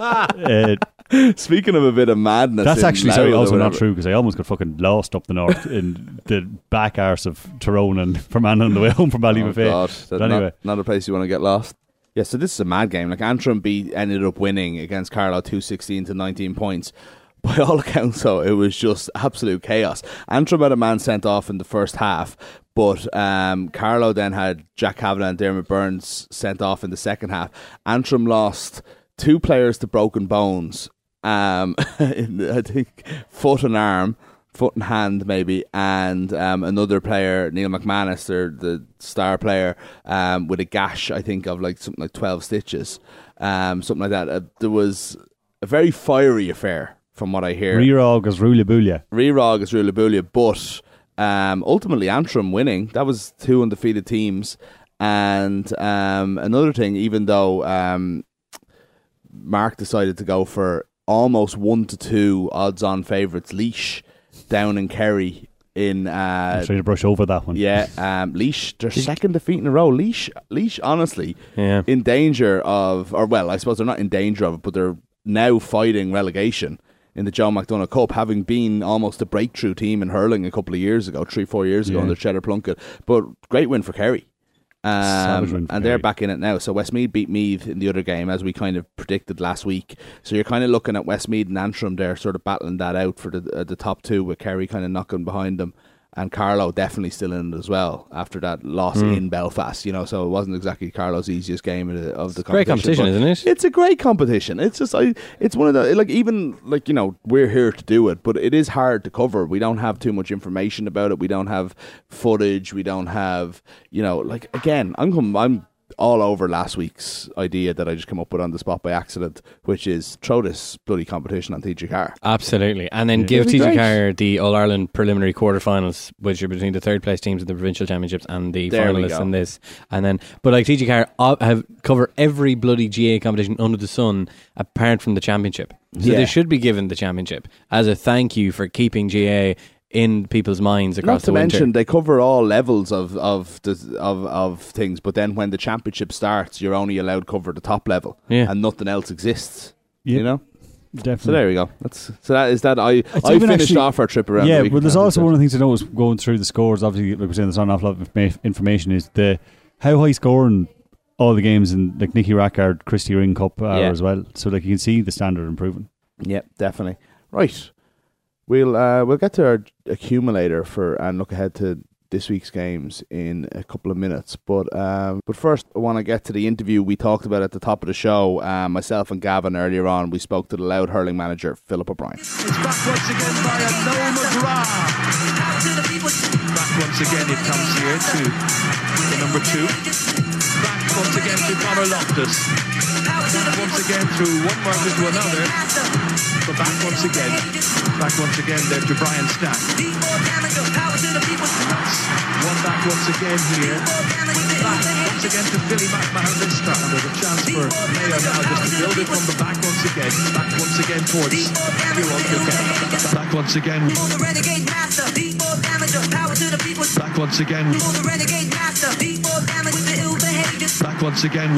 Uh, Speaking of a bit of madness, that's in actually sorry, Louth or also not whatever. true because I almost got fucking lost up the north in the back arse of Tyrone and Fermanagh on the way home from Oh Ballymafe. God, that's But anyway, not, not a place you want to get lost. Yeah, so this is a mad game. Like Antrim beat ended up winning against Carlow two sixteen to nineteen points. By all accounts, though, it was just absolute chaos. Antrim had a man sent off in the first half, but um, Carlow then had Jack Kavanagh and Dermot Burns sent off in the second half. Antrim lost two players to broken bones. Um, in, I think foot and arm, foot and hand maybe, and um, another player, Neil McManus, their, the star player, um, with a gash, I think, of like something like twelve stitches, um, something like that. Uh, there was a very fiery affair, from what I hear. Rerog is Rulabulia. Rerog is Rulabulia, but um, ultimately Antrim winning. That was two undefeated teams. And um, another thing, even though um, Mark decided to go for almost one to two odds on favourites. Laois down in Kerry in uh, I'm trying to brush over that one. yeah, um, Laois, their second defeat in a row. Laois, Laois, honestly, Yeah. in danger of, or well, I suppose they're not in danger of it, but they're now fighting relegation in the Joe McDonagh Cup, having been almost a breakthrough team in hurling a couple of years ago, three, four years ago Yeah. under Cheddar Plunkett. But great win for Kerry. Savage Um, win for and they're Kerry. back in it now. So Westmeath beat Meath in the other game, as we kind of predicted last week. So you're kind of looking at Westmeath and Antrim there, sort of battling that out for the uh, the top two, with Kerry kind of knocking behind them. And Carlow definitely still in it as well after that loss Mm. in Belfast. You know, so it wasn't exactly Carlow's easiest game of the, of the Great competition. competition, but isn't it? It's a great competition. It's just, I, it's one of the, like, even, like, you know, we're here to do it, but it is hard to cover. We don't have too much information about it. We don't have footage. We don't have, you know, like, again, I'm com- I'm all over last week's idea that I just came up with on the spot by accident, which is throw this bloody competition on T G Carr. Absolutely. And then give It'd be T G great. Carr the All-Ireland preliminary quarterfinals, which are between the third place teams in the provincial championships and the There we finalists go. in this. And then, but like T G Carr uh, have cover every bloody G A competition under the sun apart from the championship. So Yeah. they should be given the championship as a thank you for keeping G A in people's minds across Not to the winter. mention, they cover all levels of of, the, of of things, but then when the championship starts, you're only allowed to cover the top level, Yeah. and nothing else exists. Yep. You know. Definitely. So there we go. That's so that is that. I It's I even finished actually- off our trip around. Yeah, the week but there's and also said- one of the things to know is going through the scores. Obviously, like we're saying, there's not an awful lot of informa- information. Is the how high scoring all the games in like Nicky Rackard, Christy Ring Cup are Yeah. as well. So like you can see the standard improving. Yeah, definitely. Right. We'll uh, we'll get to our accumulator for and look ahead to this week's games in a couple of minutes. But um, but first, I want to get to the interview we talked about at the top of the show. Um, myself and Gavin earlier on, we spoke to the Loud hurling manager Philip O'Brien. It's back once again by a Noel McGrath. Back once again it comes here to the number two. Back once again to Connor Loftus. Once again through one marker to another. But back once again. Back once again there to Brian Stack. One back once again here. Back once again to Billy McMahon this time. There's a chance for Mayo now just to build it from the back once again. Back once again towards Kieran Kilkenny. Back once again. Back once again. Back once again.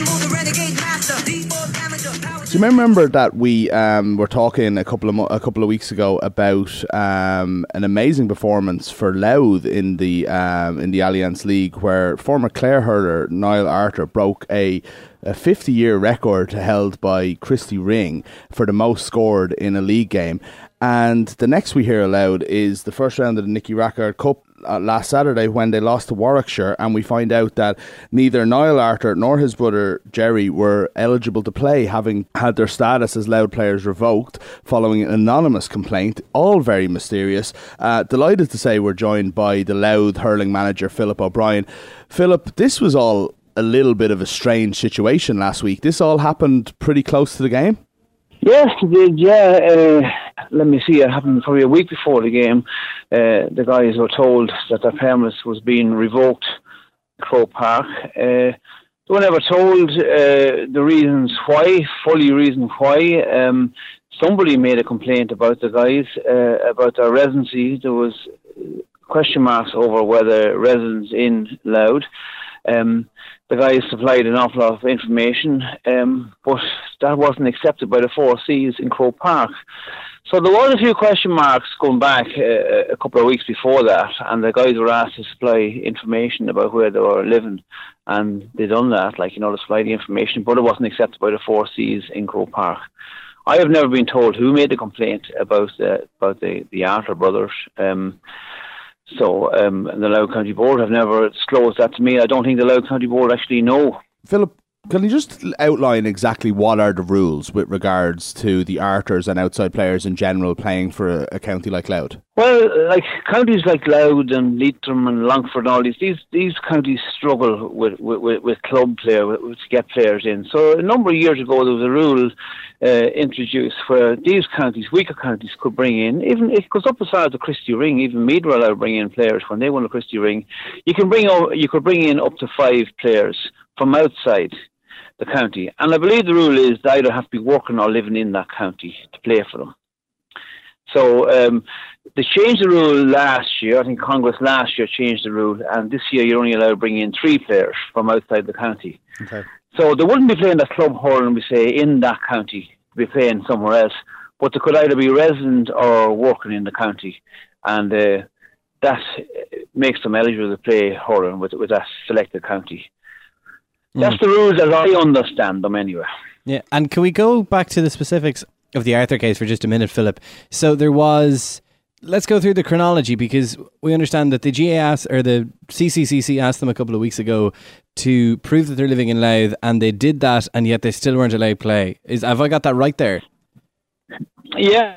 Do you remember that we um, were talking a couple of mo- a couple of weeks ago about um, an amazing performance for Louth in the um, in the Allianz League, where former Clare hurler Niall Arter broke a a fifty-year record held by Christy Ring for the most scored in a league game. And the next we hear aloud is the first round of the Nicky Rackard Cup uh, last Saturday when they lost to Warwickshire, and we find out that neither Niall Arter nor his brother Jerry were eligible to play, having had their status as Louth players revoked following an anonymous complaint. All very mysterious. Uh, delighted to say we're joined by the Louth hurling manager Philip O'Brien. Philip, this was all a little bit of a strange situation last week. This all happened pretty close to the game? Yes, it did, yeah. Uh, let me see, it happened probably a week before the game. Uh, the guys were told that their permit was being revoked at Croke Park. Uh, they were never told uh, the reasons why, fully reason why. Um, somebody made a complaint about the guys, uh, about their residency. There was question marks over whether residents in Louth. Um, the guys supplied an awful lot of information, um, but that wasn't accepted by the four C's in Croke Park. So there was a few question marks going back uh, a couple of weeks before that, and the guys were asked to supply information about where they were living, and they done that, like, you know, to supply the information, but it wasn't accepted by the four C's in Croke Park. I have never been told who made the complaint about the, about the, the Arter brothers. Um, So um, the Louth County Board have never disclosed that to me. I don't think the Louth County Board actually know. Philip, can you just outline exactly what are the rules with regards to the Arters and outside players in general playing for a, a county like Louth? Well, like counties like Louth and Leitrim and Longford and all these, these, these counties struggle with, with, with club player, with, with, to get players in. So a number of years ago there was a rule uh, introduced where these counties, weaker counties, could bring in, even it goes up as far as the Christy Ring, even Meath were allowed to bring in players when they won the Christy Ring. You can bring over, you could bring in up to five players from outside. the county. And I believe the rule is they either have to be working or living in that county to play for them. So um, they changed the rule last year. I think Congress last year changed the rule, and this year you're only allowed to bring in three players from outside the county. Okay. So they wouldn't be playing that club hurling, we say, in that county. They'd be playing somewhere else. But they could either be resident or working in the county. And uh, that makes them eligible to play hurling with, with that selected county. Mm. That's the rules as I understand them anyway. Yeah, and can we go back to the specifics of the Arthur case for just a minute, Philip? So there was... Let's go through the chronology, because we understand that the G A S or the C C C C asked them a couple of weeks ago to prove that they're living in Louth, and they did that, and yet they still weren't allowed to play. Is have I got that right there? Yeah,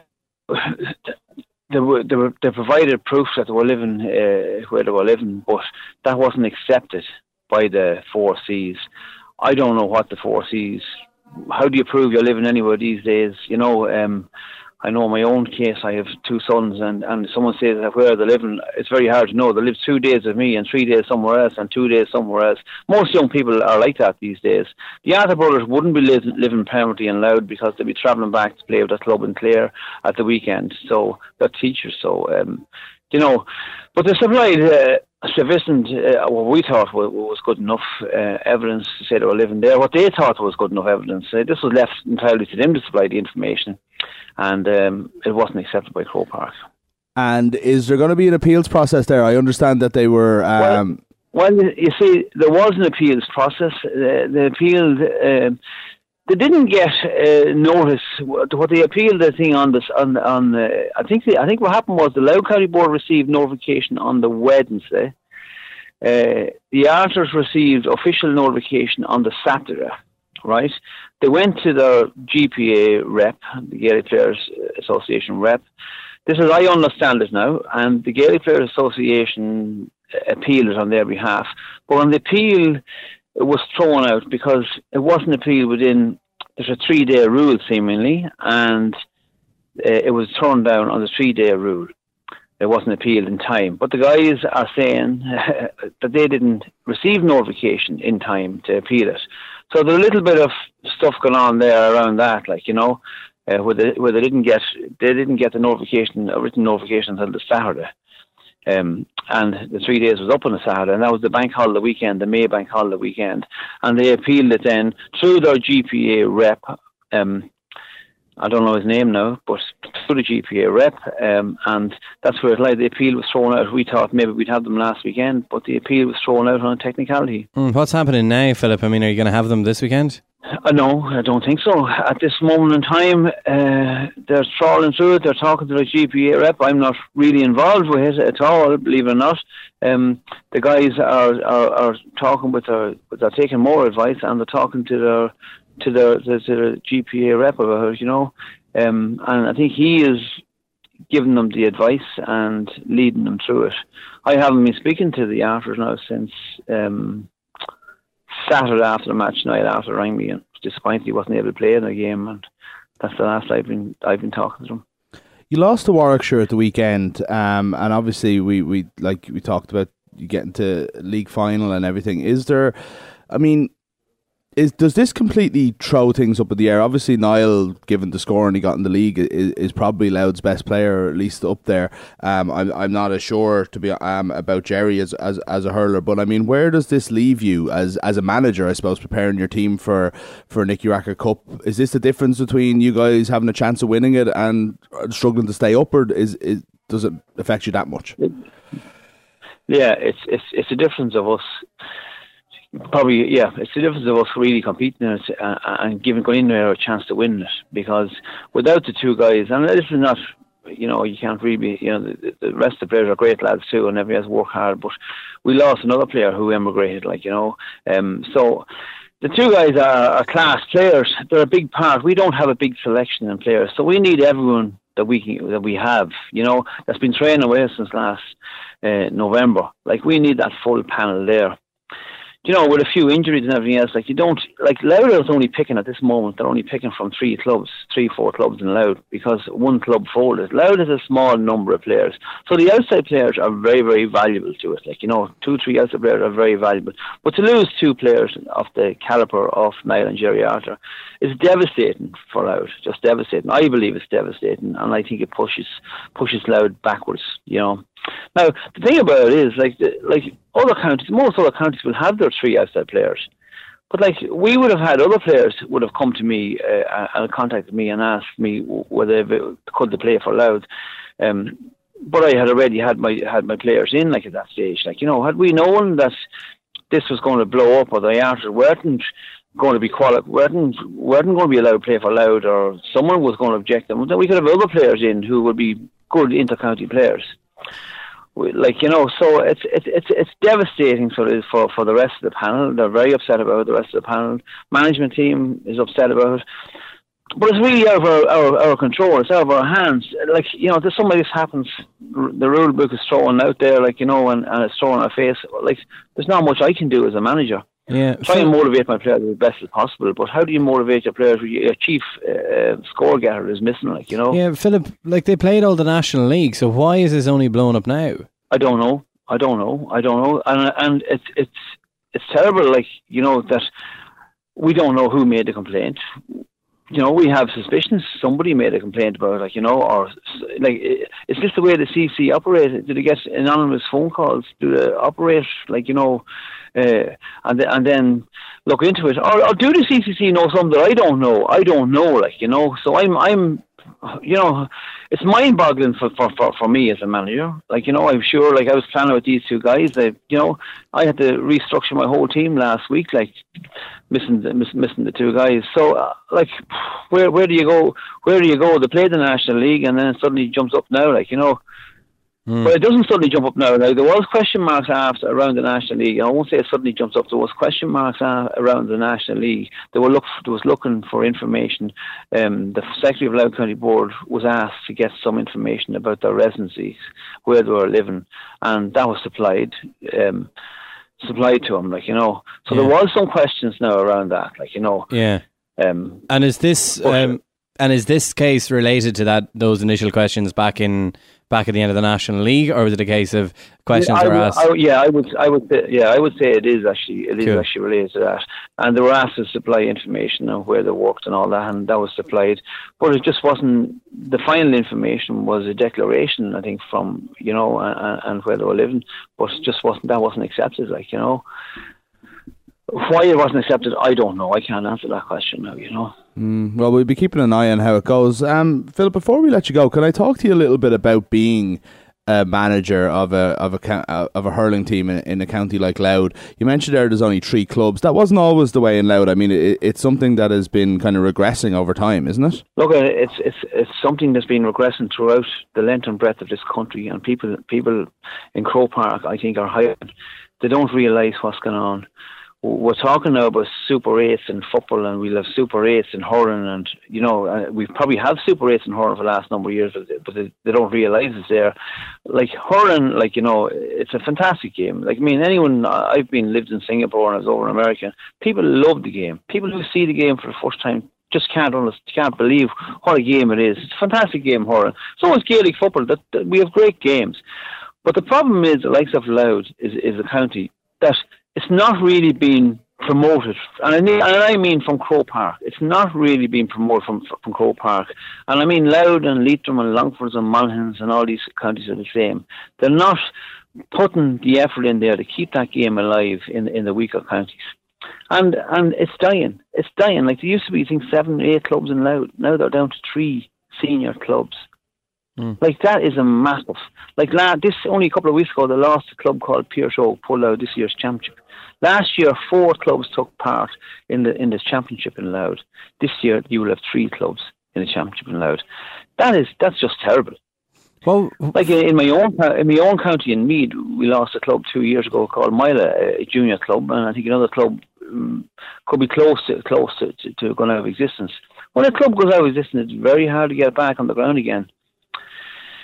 they were they were they provided proof that they were living uh, where they were living, but that wasn't accepted by the four Cs. I don't know what the four Cs. How do you prove you're living anywhere these days? You know. Um, I know in my own case, I have two sons, and, and someone says that where they're living, it's very hard to know. They live two days with me and three days somewhere else and two days somewhere else. Most young people are like that these days. The Arthur brothers wouldn't be li- living permanently in Louth because they'd be travelling back to play with their club in Clare at the weekend. So they're teachers. So, um, you know, but they supplied uh, sufficient, uh, what we thought was, was good enough uh, evidence to say they were living there. What they thought was good enough evidence. Uh, this was left entirely to them to supply the information. And um, it wasn't accepted by Croke Park. And is there going to be an appeals process there? I understand that they were... Um... Well, well, you see, there was an appeals process. Uh, they appealed... Uh, they didn't get uh, notice. What they appealed, the thing on this... On, on uh, I think the, I think what happened was the Louth County Board received notification on the Wednesday. Uh, the Arthurs received official notification on the Saturday. Right, they went to their G P A rep, the Gaelic Players Association rep. This is, I understand it now, and the Gaelic Players Association appealed it on their behalf. But on the appeal, it was thrown out because it wasn't appealed within. There's a three-day rule seemingly, and uh, it was thrown down on the three-day rule. It wasn't appealed in time. But the guys are saying that they didn't receive notification in time to appeal it. So there's a little bit of stuff going on there around that, like, you know, uh, where they where they didn't get they didn't get the notification, a written notification until the Saturday, um, and the three days was up on the Saturday, and that was the bank holiday weekend, the May bank holiday weekend, and they appealed it then through their G P A rep. Um, I don't know his name now, but through the G P A rep, um, and that's where it lied. The appeal was thrown out. We thought maybe we'd have them last weekend, but the appeal was thrown out on a technicality. Mm, what's happening now, Philip? I mean, are you going to have them this weekend? Uh, no, I don't think so. At this moment in time, uh, they're trawling through it. They're talking to the G P A rep. I'm not really involved with it at all, believe it or not. Um, the guys are, are, are talking with their, they're taking more advice, and they're talking to their to the, the, to the G P A rep about it, you know. Um, and I think he is giving them the advice and leading them through it. I haven't been speaking to the Arthurs now since um, Saturday after the match night. After rang me and was disappointed he wasn't able to play in the game, and that's the last I've been I've been talking to them. You lost to Warwickshire at the weekend, um, and obviously we, we like we talked about you getting to league final and everything. Is there, I mean, Is does this completely throw things up in the air? Obviously, Niall, given the scoring he got in the league, is, is probably Louth's best player, or at least up there. Um, I'm I'm not as sure to be um about Jerry as, as as a hurler, but I mean, where does this leave you as as a manager? I suppose preparing your team for for Nicky Rackard Cup. Is this the difference between you guys having a chance of winning it and struggling to stay up, or is is does it affect you that much? Yeah, it's it's it's a difference of us. Probably, yeah, it's the difference of us really competing in it uh, and giving going in there a chance to win it. Because without the two guys, and this is not, you know, you can't really be, you know, the, the rest of the players are great lads too, and everybody has to work hard. But we lost another player who emigrated, like, you know. Um, so the two guys are, are class players. They're a big part. We don't have a big selection in players, so we need everyone that we can, that we have, you know, that's been training away since last uh, November. Like, we need that full panel there. You know, with a few injuries and everything else, like you don't, like Louth is only picking at this moment, they're only picking from three clubs, three, four clubs in Louth because one club folded. Louth is a small number of players. So the outside players are very, very valuable to it. Like, you know, two, three outside players are very valuable. But to lose two players of the calibre of Niall and Jerry Arthur is devastating for Louth. Just devastating. I believe it's devastating, and I think it pushes pushes Louth backwards, you know. Now, the thing about it is, like, the, like other counties, most other counties will have their three outside players. But like we would have had other players would have come to me uh, and contacted me and asked me whether they could they play for Louth. Um, but I had already had my had my players in like at that stage. Like, you know, had we known that this was going to blow up or the Arthur weren't going to be quali- weren't weren't going to be allowed to play for Louth, or someone was going to object them, then we could have other players in who would be good inter-county players. Like, you know, so it's it's it's it's devastating for the for, for the rest of the panel. They're very upset about it, the rest of the panel. Management team is upset about it. But it's really out of our, our, our control. It's out of our hands. Like, you know, there's something this happens, the rule book is thrown out there, like, you know, and, and it's thrown in our face. Like, there's not much I can do as a manager. Yeah, try and motivate my players as best as possible, but how do you motivate your players when your chief uh, score getter is missing, like, you know? Yeah, Philip, like, they played all the National League, so why is this only blown up now? I don't know. I don't know. I don't know. And and it's it's it's terrible, like, you know, that we don't know who made the complaint. You know, we have suspicions somebody made a complaint about it, like, you know, or like, is this the way the C C operate? Do they get anonymous phone calls? Do they operate, like, you know, uh, and th- and then look into it, or, or do the C C C know something that I don't know? I don't know, like, you know. So I'm I'm, you know, it's mind-boggling for, for, for, for me as a manager. Like, you know, I'm sure, like, I was planning with these two guys. They, you know, I had to restructure my whole team last week, like, missing the, miss, missing the two guys. So, uh, like, where where do you go? Where do you go? They played the National League, and then it suddenly jumps up now, like, you know. Mm. But it doesn't suddenly jump up now. Now, there was question marks after around the National League. I won't say it suddenly jumps up. There was question marks uh, around the National League. They were look. There was looking for information. Um, the Secretary of Louth County Board was asked to get some information about their residencies, where they were living, and that was supplied. Um, supplied to them, like, you know. So yeah. There was some questions now around that, like, you know. Yeah. Um, and is this um, and is this case related to that those initial questions back in back at the end of the National League, or was it a case of questions yeah, were would, asked? I, yeah, I would, I would, say, yeah, I would say it is actually, it is cool. actually related to that. And they were asked to supply information on where they worked and all that, and that was supplied. But it just wasn't. The final information was a declaration, I think, from, you know, and, and where they were living, but it just wasn't. That wasn't accepted, like, you know. Why it wasn't accepted, I don't know. I can't answer that question now, you know. Mm, well, we'll be keeping an eye on how it goes. Um, Philip, before we let you go, can I talk to you a little bit about being a manager of a of a of a hurling team in, in a county like Louth? You mentioned there there's only three clubs. That wasn't always the way in Louth. I mean, it, it's something that has been kind of regressing over time, isn't it? Look, it's it's it's something that's been regressing throughout the length and breadth of this country, and people people in Croke Park, I think, are hiding. They don't realise what's going on. We're talking now about Super eights in football, and we'll have Super eights in hurling, and, you know, uh, we probably have Super eights in hurling for the last number of years, but they, but they, they don't realise it's there. Like, hurling, like, you know, it's a fantastic game. Like, I mean, anyone, I've been lived in Singapore and I was over in America, people love the game. People who see the game for the first time just can't understand, can't believe what a game it is. It's a fantastic game, hurling. So is Gaelic football. That, that we have great games. But the problem is, the likes of Louth is, is a county that it's not really being promoted, and I, mean, and I mean from Croke Park. It's not really being promoted from from Croke Park, and I mean Louth and Leitrim and Longfords and Monaghan and all these counties are the same. They're not putting the effort in there to keep that game alive in in the weaker counties, and and it's dying. It's dying. Like, there used to be, I think, seven, eight clubs in Louth. Now they're down to three senior clubs. Mm. Like, that is a massive. Like, lad, this only a couple of weeks ago, they lost a club called Pearse Oak, pulled out this year's championship. Last year, four clubs took part in the in this championship in Louth. This year, you will have three clubs in the championship in Louth. That is that's just terrible. Well, like in my own in my own county in Meath, we lost a club two years ago called Mila, a junior club, and I think another club um, could be close to close to, to, to going out of existence. When a club goes out of existence, it's very hard to get back on the ground again.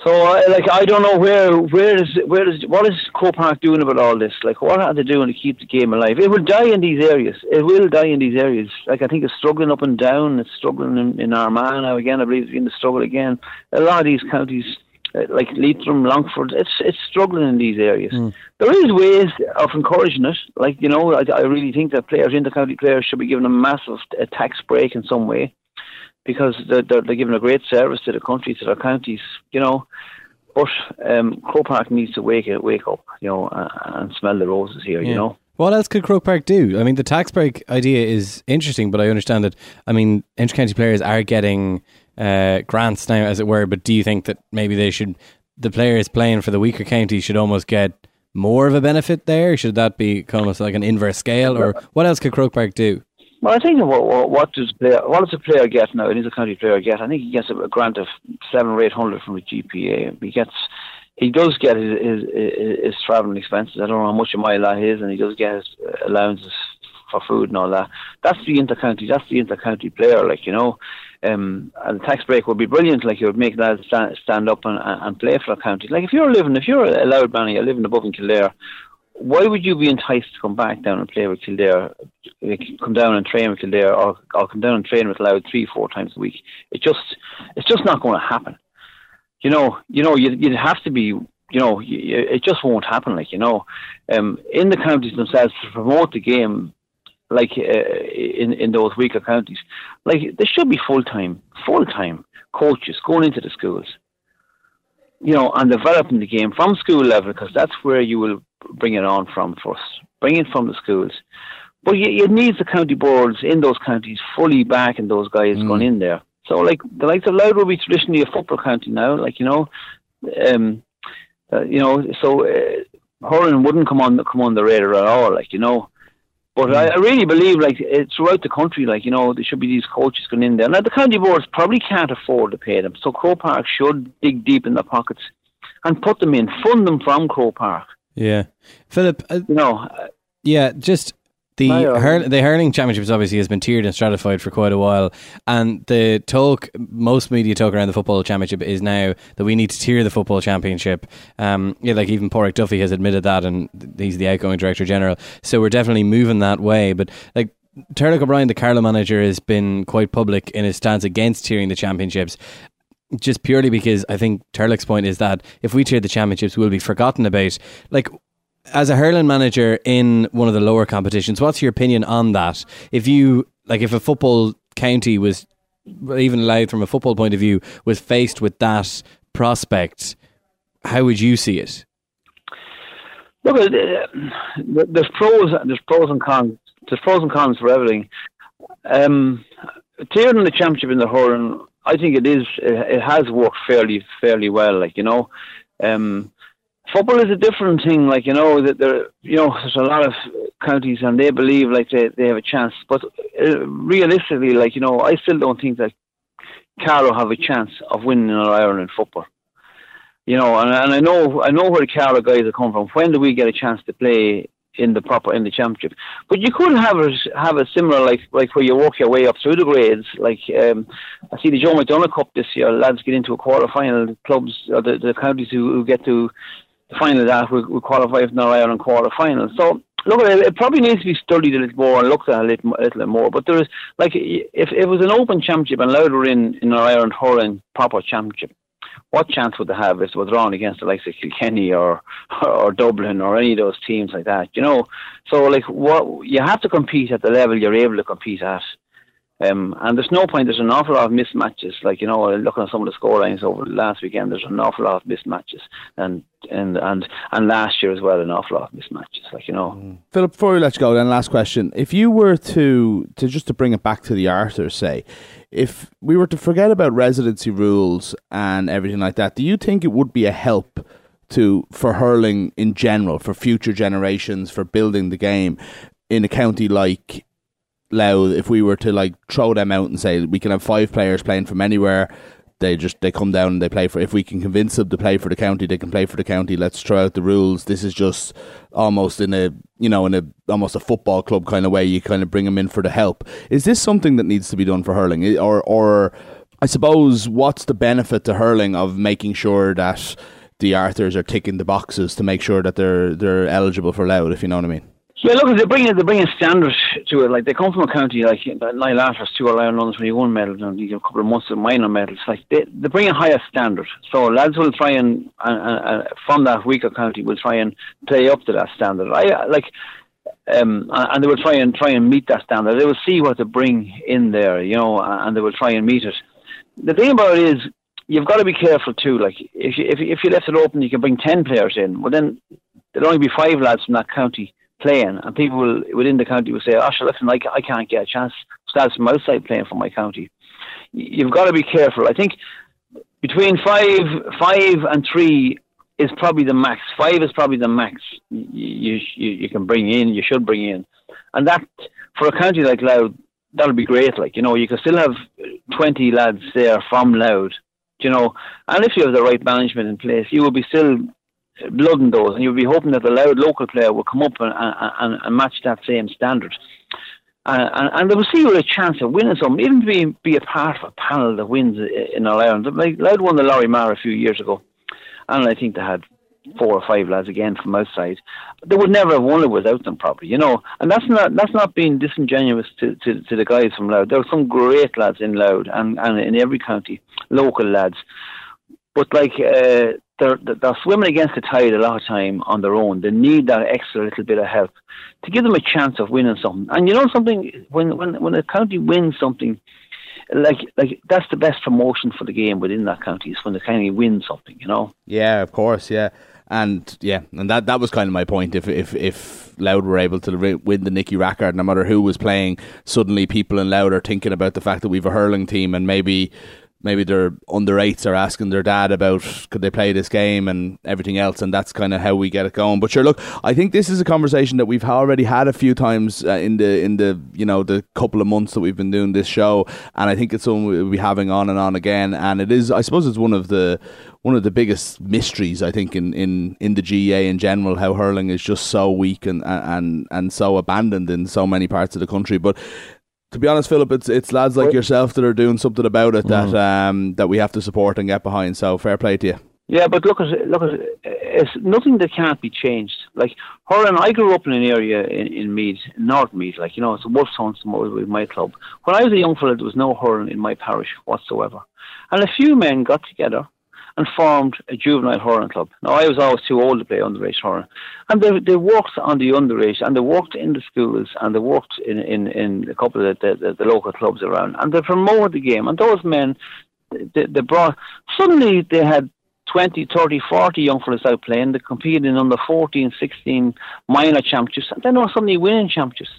So, uh, like, I don't know where, where is, where is, what is Croke Park doing about all this? Like, what are they doing to keep the game alive? It will die in these areas. It will die in these areas. Like, I think it's struggling up and down. It's struggling in, in Armagh now again. I believe it's in the struggle again. A lot of these counties, uh, like Leitrim, Longford, it's it's struggling in these areas. Mm. There is ways of encouraging it. Like, you know, I, I really think that players, inter-county players, should be given a massive a tax break in some way, because they're, they're, they're giving a great service to the country, to their counties, you know. But um, Croke Park needs to wake wake up, you know, and, and smell the roses here, yeah. you know. What else could Croke Park do? I mean, the tax break idea is interesting, but I understand that, I mean, inter-county players are getting uh, grants now, as it were, but do you think that maybe they should, the players playing for the weaker counties should almost get more of a benefit there? Should that be almost like an inverse scale? Or what else could Croke Park do? Well, I think what, what, what does player, what does a player get now? An inter-county player get? I think he gets a grant of seven or eight hundred from the G P A. He gets, he does get his his, his, his travelling expenses. I don't know how much a mile that is, and he does get his allowances for food and all that. That's the inter-county. That's the inter-county player, like, you know. Um, and the tax break would be brilliant. Like, it would make that stand, stand up and, and play for a county. Like, if you're living, if you're a Louth man, you're living above in Kildare, why would you be enticed to come back down and play with Kildare, come down and train with Kildare, or, or come down and train with Louth three, four times a week? It just, it's just not going to happen. You know, you know, you'd, you'd have to be, you know, you, it just won't happen. Like, you know, um, in the counties themselves, to promote the game, like uh, in in those weaker counties, like, there should be full time, full time coaches going into the schools, you know, and developing the game from school level, because that's where you will bring it on from first. Bring it from the schools. But you, you need the county boards in those counties fully backing those guys mm. going in there. So, like, the likes of Louth will be traditionally a football county now, like, you know, um, uh, you know, so uh, hurling wouldn't come on come on the radar at all, like, you know. But mm. I, I really believe, like, uh, throughout the country, like, you know, there should be these coaches going in there. Now, the county boards probably can't afford to pay them, so Croke Park should dig deep in their pockets and put them in, fund them from Croke Park. Yeah, Philip. Uh, you know, uh, yeah, just the hurl- the hurling championships obviously has been tiered and stratified for quite a while, and the talk, most media talk around the football championship is now that we need to tier the football championship. Um, yeah, like even Pádraig Duffy has admitted that, and he's the outgoing director general. So we're definitely moving that way. But like, Turlough O'Brien, the Carlow manager, has been quite public in his stance against tiering the championships. Just purely because I think Turlough's point is that if we tier the championships, we'll be forgotten about. Like, as a hurling manager in one of the lower competitions, what's your opinion on that? If you, like, if a football county was, even allowed from a football point of view, was faced with that prospect, how would you see it? Look, there's pros, there's pros and cons. There's pros and cons for everything. Um, tiering the championship in the hurling, I think it is. It has worked fairly, fairly well. Like, you know, um, football is a different thing. Like, you know, that there, you know, there's a lot of counties and they believe like they they have a chance. But uh, realistically, like, you know, I still don't think that Carlow have a chance of winning in Ireland football. You know, and, and I know I know where the Carlow guys are coming from. When do we get a chance to play in the proper in the championship? But you could have a have a similar like like where you work your way up through the grades. Like um, I see the Joe McDonagh Cup this year. Lads get into a quarter final. The clubs or the, the counties who, who get to the final of that will, will qualify for Northern Ireland quarter final. So look, it, it probably needs to be studied a little more and looked at a little, a little more. But there is, like, if, if it was an open championship and Louth were in in Northern Ireland hurling proper championship, what chance would they have if they were drawn against the likes of Kilkenny or, or or Dublin or any of those teams like that? You know, so like what you have to compete at the level you're able to compete at, um, and there's no point. There's an awful lot of mismatches. Like, you know, looking at some of the scorelines over the last weekend, there's an awful lot of mismatches, and and and and last year as well, an awful lot of mismatches. Like, you know, mm. Philip, before we let you go, then last question: if you were to to just to bring it back to the Arthur, say, if we were to forget about residency rules and everything like that, do you think it would be a help to for hurling in general, for future generations, for building the game in a county like Louth, if we were to like throw them out and say we can have five players playing from anywhere, they just they come down and they play for, if we can convince them to play for the county, they can play for the county. Let's throw out the rules. This is just almost in a, you know, in a almost a football club kind of way. You kind of bring them in for the help. Is this something that needs to be done for hurling, or or I suppose, what's the benefit to hurling of making sure that the Arthurs are ticking the boxes to make sure that they're they're eligible for Louth, if you know what I mean? Yeah, look, they bring they bring a standard to it. Like, they come from a county like Niall Arthur's two All-Ireland under twenty-one medals and a couple of months of minor medals. Like, they they bring a higher standard. So lads will try and, and, and from that weaker county will try and play up to that standard. I like, um, and they will try and try and meet that standard. They will see what to bring in there, you know, and they will try and meet it. The thing about it is, you've got to be careful too. Like, if you if you, if you left it open, you can bring ten players in. Well, then there'll only be five lads from that county playing, and people will, within the county will say, oh, sure, listen, I, I can't get a chance. Lads from outside playing for my county. You've got to be careful. I think between five, five and three is probably the max. Five is probably the max you, you you can bring in. You should bring in, and that for a county like Louth, that'll be great. Like, you know, you can still have twenty lads there from Louth, you know, and if you have the right management in place, you will be still blooding those, and you'll be hoping that the Louth local player will come up and, and, and match that same standard. Uh, and, and they will see with a chance of winning something, even be be a part of a panel that wins in Ireland. Like, Louth won the Laurie Mar a few years ago, and I think they had four or five lads again from outside. They would never have won it without them, probably, you know. And that's not that's not being disingenuous to, to, to the guys from Louth. There are some great lads in Louth and, and in every county, local lads. But like uh, they're they're swimming against the tide a lot of time on their own. They need that extra little bit of help to give them a chance of winning something. And you know something, when when when a county wins something, like like that's the best promotion for the game within that county, is when the county wins something, you know. Yeah, of course, yeah. And yeah, and that that was kind of my point. If if if Louth were able to win the Nicky Rackard, no matter who was playing, suddenly people in Louth are thinking about the fact that we've a hurling team, and maybe maybe their under eights are asking their dad about could they play this game and everything else, and that's kind of how we get it going. But sure, look, I think this is a conversation that we've already had a few times uh, in the in the you know the couple of months that we've been doing this show, and I think it's something we'll be having on and on again. And it is, I suppose, it's one of the one of the biggest mysteries, I think, in, in, in the G A A in general, how hurling is just so weak and and and so abandoned in so many parts of the country. But to be honest, Philip, it's it's lads like yourself that are doing something about it that mm. um that we have to support and get behind. So fair play to you. Yeah, but look at look at it's nothing that can't be changed. Like hurling, I grew up in an area in, in Meath, North Meath, like, you know, it's a Wolfstones with my club. When I was a young fella, there was no hurling in my parish whatsoever, and a few men got together and formed a juvenile hurling club. Now, I was always too old to play underage hurling. And they they worked on the underage, and they worked in the schools, and they worked in, in, in a couple of the, the, the local clubs around. And they promoted the game. And those men, they, they brought... Suddenly, they had twenty, thirty, forty young fellas out playing. They competed in under fourteen, sixteen minor championships. And then they were suddenly winning championships.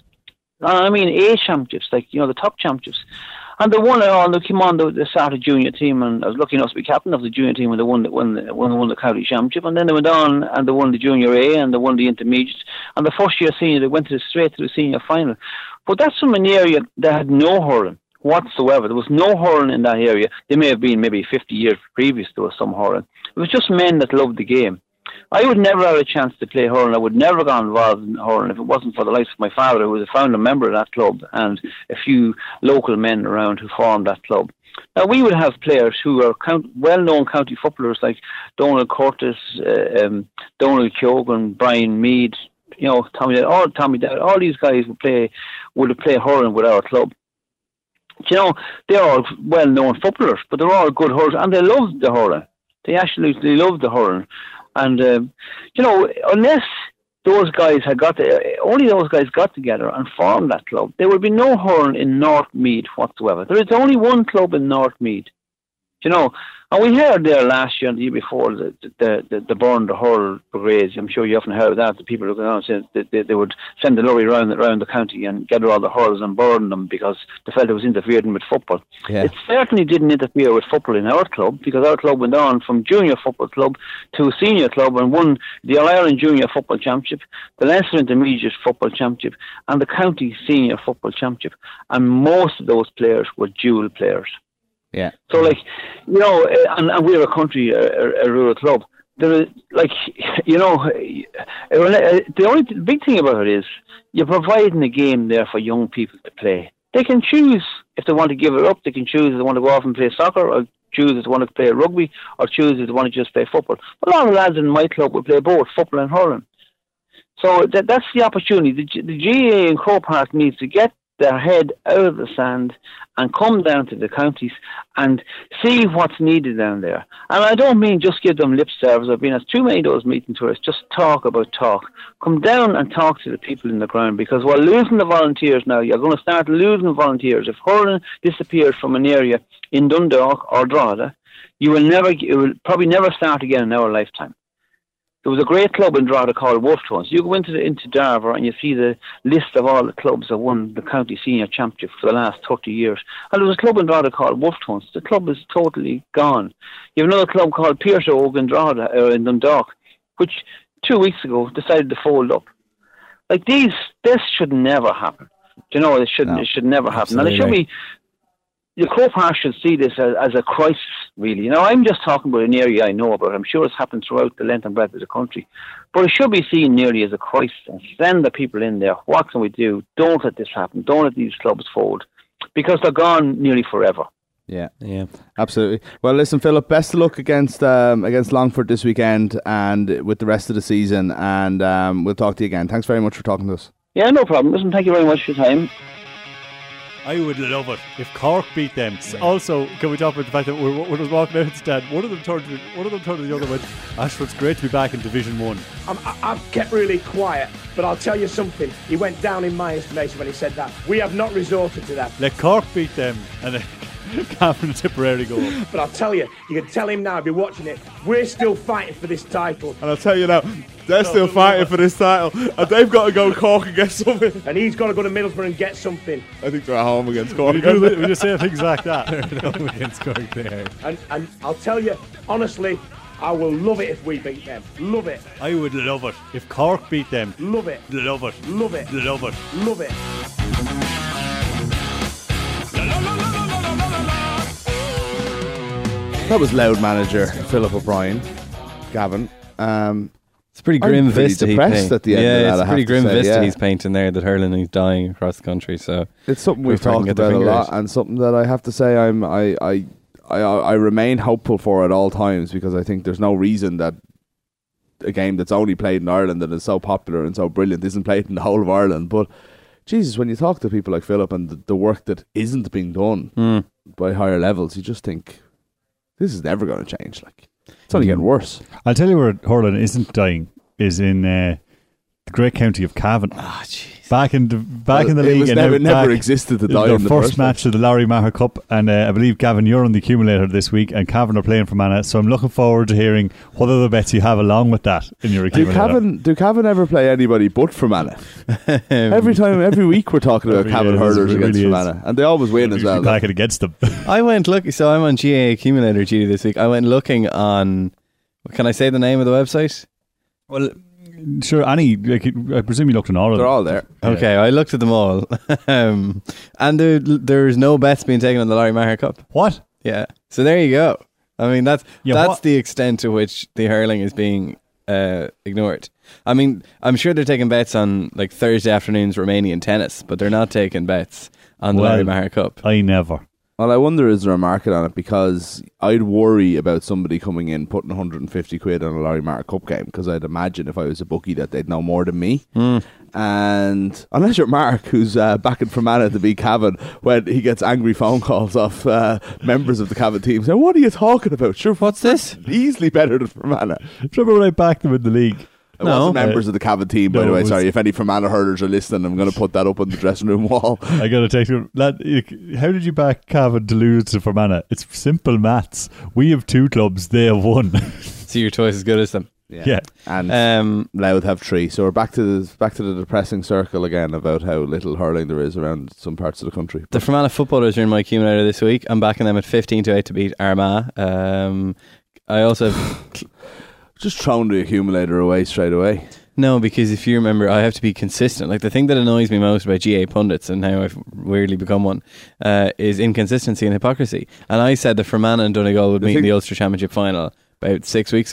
I mean, A championships, like, you know, the top championships. And they won it all. They came on the, the started junior team, and I was lucky enough to be captain of the junior team when they won the, won, the, won, won the county championship. And then they went on and they won the junior A and they won the intermediate. And the first year senior, they went to the, straight to the senior final. But that's from an area that had no hurling whatsoever. There was no hurling in that area. There may have been maybe fifty years previous there was some hurling. It was just men that loved the game. I would never have a chance to play hurling. I would never have got involved in hurling if it wasn't for the likes of my father, who was a founder member of that club, and a few local men around who formed that club. Now, we would have players who are count- well-known county footballers like Donald Curtis, uh, um, Donald Keoghan, Brian Mead, you know, Tommy Dowd, all Tommy Dowd, all these guys would play would have played hurling with our club. You know, they're all well-known footballers, but they're all good hurlers, and they loved the hurling. They absolutely loved the hurling. And, um, you know, unless those guys had got, to, only those guys got together and formed that club, there would be no hurling in North Meath whatsoever. There is only one club in North Meath, you know. And we heard there last year and the year before the the the, the burn the hurl brigades. I'm sure you often heard of that. The people who go out and said they, they would send the lorry around around the county and gather all the hurls and burn them because they felt it was interfering with football. Yeah. It certainly didn't interfere with football in our club, because our club went on from junior football club to a senior club and won the All-Ireland Junior Football Championship, the Leinster Intermediate Football Championship, and the County Senior Football Championship. And most of those players were dual players. Yeah. So, like, you know, and, and we're a country, a, a rural club. There is, like, you know, the only big thing about it is you're providing a game there for young people to play. They can choose if they want to give it up. They can choose if they want to go off and play soccer, or choose if they want to play rugby, or choose if they want to just play football. But a lot of lads in my club will play both football and hurling. So that, that's the opportunity. The, the G A A in Croke Park needs to get their head out of the sand and come down to the counties and see what's needed down there. And I don't mean just give them lip service. I've been at too many of those meeting tours. Just talk about talk. Come down and talk to the people in the ground, because we're losing the volunteers now. You're going to start losing volunteers. If hurling disappears from an area in Dundalk or Drogheda, you will never, it will probably never start again in our lifetime. There was a great club in Drogheda called Wolftones. You go into the, into Darver and you see the list of all the clubs that won the county senior championship for the last thirty years. And there was a club in Drogheda called Wolftones. The club is totally gone. You have another club called Pierce Oak in Drogheda, uh, in Dundalk, which two weeks ago decided to fold up. Like these, this should never happen. You know, it should, no, it should never happen. Absolutely. And it should be, the Croke Park should see this as, as a crisis, really. You know, I'm just talking about an area I know about. I'm sure it's happened throughout the length and breadth of the country. But it should be seen nearly as a crisis, and send the people in there. What can we do? Don't let this happen. Don't let these clubs fold, because they're gone nearly forever. Yeah, yeah, absolutely. Well, listen, Philip, best of luck against um, against Longford this weekend and with the rest of the season, and um, we'll talk to you again. Thanks very much for talking to us. Yeah, no problem. Listen, thank you very much for your time. I would love it if Cork beat them. Also, can we talk about the fact that when I was walking out of the stand, one of them turned to one of them turned to the other and went, "Ashford's great to be back in Division One." Um, I, I've kept really quiet, but I'll tell you something. He went down in my estimation when he said that. We have not resorted to that. Let Cork beat them, and then Cavan and Tipperary go up. But I'll tell you, you can tell him now if you're watching it, we're still fighting for this title. And I'll tell you now, they're no, still fighting for this title, and they've got to go to Cork and get something. And he's got to go to Middlesbrough and get something. I think they're at home against Cork. We, do, we just say things like that. They're at home against Cork there. And, and I'll tell you, honestly, I will love it if we beat them. Love it. I would love it if Cork beat them. Love it. Love it. Love it. Love it. Love it. That was Loud manager Philip O'Brien, Gavin. Um, it's a pretty grim I'm pretty vista. depressed at the end yeah, of that. it's a I pretty have grim to say, vista yeah. he's painting there. That hurling is dying across the country. So it's something we've talked about a lot, and something that I have to say I'm I I, I I remain hopeful for at all times, because I think there's no reason that a game that's only played in Ireland and is so popular and so brilliant isn't played in the whole of Ireland. But Jesus, when you talk to people like Philip and the, the work that isn't being done mm. by higher levels, you just think this is never going to change. Like, it's only getting worse. I'll tell you where hurling isn't dying is in uh, the great county of Cavan. Ah, oh, jeez. Back in the back well, in the it league, was and never, now never back existed to in die their in the first first match place. of the Larry Maher Cup, and uh, I believe Gavin, you're on the accumulator this week, and Cavan are playing for Mana. So I'm looking forward to hearing what other bets you have along with that in your do accumulator. Cavan, do Cavan ever play anybody but Fermanagh? every time, every week we're talking about Cavan hurlers it against really Fermanagh, and they always win as well. Back it against them. I went looking. So I'm on G A A accumulator duty this week. I went looking on. Can I say the name of the website? Well, sure. Any, like, I presume you looked in all of They're them. all there. Okay, I looked at them all, um, and there, there's no bets being taken on the Larry Maher Cup. What? Yeah. So there you go. I mean, that's Yeah, that's what- the extent to which the hurling is being uh, ignored. I mean, I'm sure they're taking bets on like Thursday afternoons Romanian tennis, but they're not taking bets on the Well, Larry Maher Cup. I never. Well, I wonder, is there a market on it? Because I'd worry about somebody coming in putting one hundred fifty quid on a Larry Maher Cup game, because I'd imagine if I was a bookie that they'd know more than me. Mm. And unless you're Mark, who's uh, backing Fermanagh to beat Cavan, when he gets angry phone calls off uh, members of the Cavan team saying, "What are you talking about? Sure, what's this? Easily better than Fermanagh." Remember when I backed them in the league? It No. wasn't members of the Cavan team, by No, the way. it was- Sorry, if any Fermanagh hurlers are listening, I'm going to put that up on the dressing room wall. I got to take you. Lad, you- how did you back Cavan to lose to Fermanagh? It's simple maths. We have two clubs. They have one. So you're twice as good as them. Yeah. And Um, Louth have three. So we're back to the back to the depressing circle again about how little hurling there is around some parts of the country. the Fermanagh footballers are in my accumulator this week. I'm backing them at fifteen to eight to beat Armagh. Um, I also have Just throwing the accumulator away straight away. No, because if you remember, I have to be consistent. Like, the thing that annoys me most about G A pundits, and how I've weirdly become one, uh, is inconsistency and hypocrisy. And I said that Fermanagh and Donegal would The meet in thing- the Ulster Championship final about six weeks ago.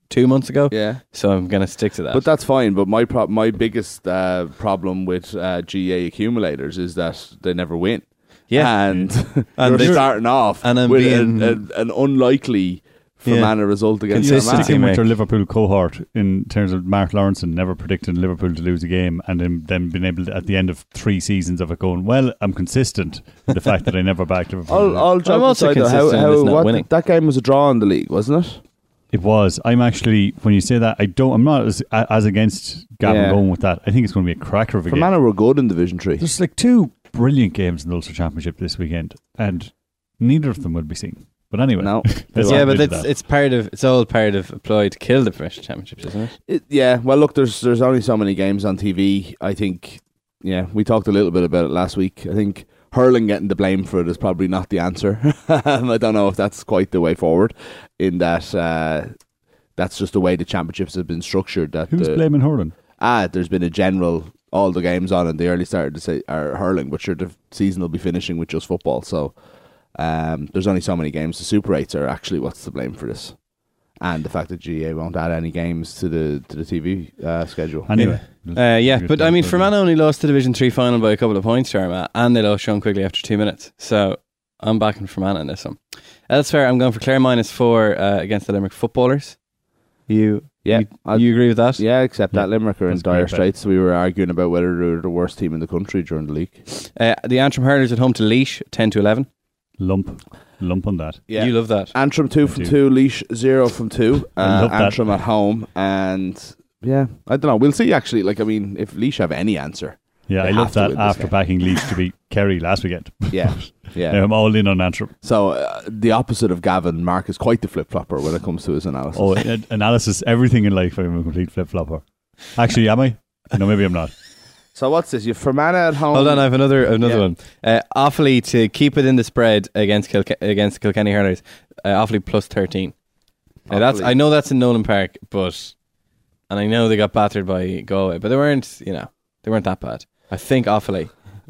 two months ago. Yeah. So I'm going to stick to that. But that's fine. But my pro- my biggest uh, problem with uh, G A accumulators is that they never win. Yeah. And, and they're they're starting off and I'm with being, an, an, an unlikely Fermanagh yeah. result against They're Fermanagh. sticking with their Liverpool cohort in terms of Mark Lawrenson never predicting Liverpool to lose a game, and then, then being able to, at the end of three seasons of it, going, well, I'm consistent with the fact that I never backed Liverpool. All, all joking I'm also aside, though, how, consistent how, in not what, winning. that game was a draw in the league, wasn't it? It was. I'm actually, when you say that, I don't. I'm not as as against Gavin Yeah. going with that. I think it's going to be a cracker of a game. Fermanagh were good in Division Three. There's like two brilliant games in the Ulster Championship this weekend, and neither of them will be seen. But anyway, No. let's yeah, not but get into it's that. it's part of it's all part of a ploy to kill the professional championships, isn't it? It, yeah, well, look, there's there's only so many games on T V. I think, yeah, we talked a little bit about it last week. I think hurling getting the blame for it is probably not the answer. I don't know if that's quite the way forward, in that uh, that's just the way the championships have been structured. That Who's the, blaming hurling? Ah, there's been a general, all the games on and the early started to say are hurling, but sure, the season will be finishing with just football. So um, there's only so many games. The Super eights are actually what's to blame for this. And the fact that G A won't add any games to the to the T V uh, schedule. Anyway. Uh, yeah, but I mean, Fermanagh only lost the Division three final by a couple of points, Sharma, and they lost Sean Quigley after two minutes. So I'm backing Fermanagh in this one. Elsewhere, I'm going for Clare minus four uh, against the Limerick footballers. You, Yeah, you, I'd- you agree with that? Yeah, except Yeah, that Limerick are in that's a great dire bet. straits. We were arguing about whether they were the worst team in the country during the league. Uh, the Antrim Hurlers at home to Laois, ten to eleven. Lump, lump on that. You love that. Antrim two from do. two, Laois zero from two. I Uh, love that. Antrim at home, and yeah, I don't know. We'll see. Actually, like I mean, if Laois have any answer, Yeah, they I have love to that win this after game. backing Laois to beat Kerry last weekend. Yeah, yeah. I'm all in on Antrim. So uh, the opposite of Gavin, Mark is quite the flip flopper when it comes to his analysis. Oh, a- analysis, everything in life, I'm a complete flip flopper. Actually, am I? No, maybe I'm not. So what's this? You've Fermanagh at home. Hold on, I have another another Yeah. one. Uh, Offaly to keep it in the spread against Kilke- against Kilkenny Hurlers. Uh, Offaly plus thirteen. Now that's Offaly. I know that's in Nolan Park, but and I know they got battered by Galway, but they weren't. You know, they weren't that bad. I think Offaly.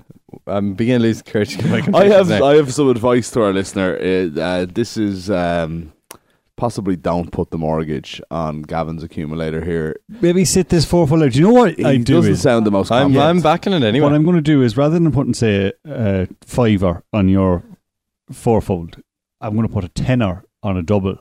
I'm beginning to lose courage. in my I confessions have now. I have some advice to our listener. Uh, uh, this is um, possibly don't put the mortgage on Gavin's accumulator here. Maybe sit this four full out. Do you know what He I do? doesn't Is, sound the most I'm confident. I'm backing it anyway. what I'm going to do is rather than putting, say, a fiver on your fourfold, I'm going to put a tenner on a double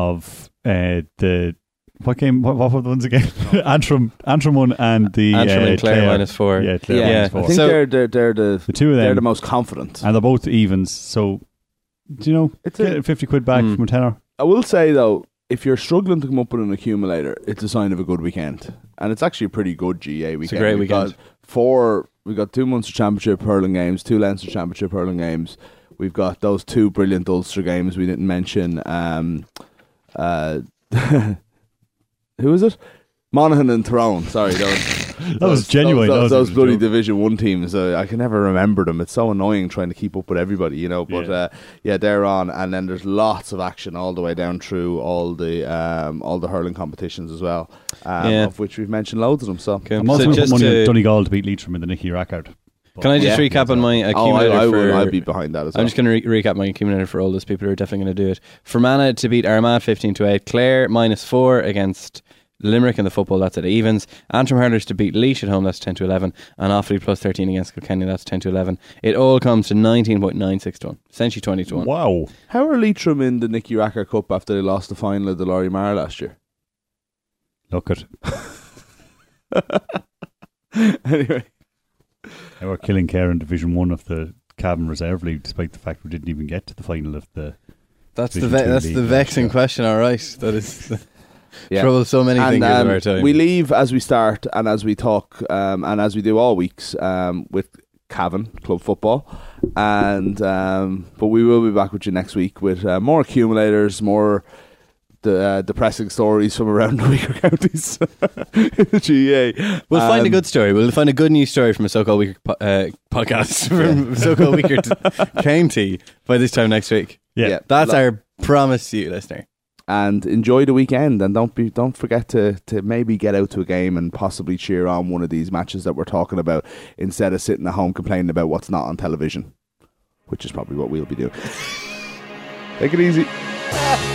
of uh, the. What game? What, what were the ones again? Antrim, Antrim one, and the Antrim uh, and Clare minus four. Yeah, Clare yeah, minus I four. think So- they're, they're they're the The two of them, they're the most confident. and they're both evens. So, do you know, It's get a- fifty quid back Mm. from a tenner. I will say though, if you're struggling to come up with an accumulator, it's a sign of a good weekend, and it's actually a pretty good G A weekend. great We've weekend. Got four, we got two Munster Championship hurling games, two Leinster Championship hurling games. We've got those two brilliant Ulster games we didn't mention. Um, uh, who is it? Monaghan and Tyrone. Sorry, those, That was genuine. Those, That those, was those a bloody joke. Division One teams. Uh, I can never remember them. It's so annoying trying to keep up with everybody, you know. But Yeah. uh, yeah, they're on, and then there's lots of action all the way down through all the um, all the hurling competitions as well, um, Yeah. of which we've mentioned loads of them. So Okay. I'm also So going to put just money to- on Donegal to beat Leitrim in the Nicky Rackard. Can I just Yeah. recap on my oh, I, accumulator I for? would, I'd be behind that as well. I'm just going to re- recap my accumulator for all those people who are definitely going to do it. Fermanagh to beat Armagh fifteen to eight. Clare minus four against Limerick in the football, that's at evens. Antrim Hurlers to beat Laois at home, that's ten to eleven. And Offaly plus thirteen against Kilkenny, that's ten to eleven. It all comes to nineteen point nine six to one, essentially twenty to one. Wow. How are Leitrim in the Nicky Racker Cup after they lost the final of the Laurie Mar last year? Look at. Anyway, They were killing Care in Division One of the Cavan Reserve League, despite the fact we didn't even get to the final of the. That's the Division ve- two that's league the last vexing year. question, alright. That is the yeah. trouble so many And, fingers um, of our time. we leave as we start and as we talk um, and as we do all weeks um, with Cavan Club Football, and um, but we will be back with you next week with uh, more accumulators, more the uh, depressing stories from around the weaker counties. G A. We'll find a Um, good story. We'll find a good news story from a so-called weaker po- uh, podcast from so-called weaker t- county by this time next week. Yeah. Yeah. That's Lo- our promise to you, listener. And enjoy the weekend, and don't be don't forget to to maybe get out to a game and possibly cheer on one of these matches that we're talking about instead of sitting at home complaining about what's not on television, which is probably what we'll be doing. Take it easy.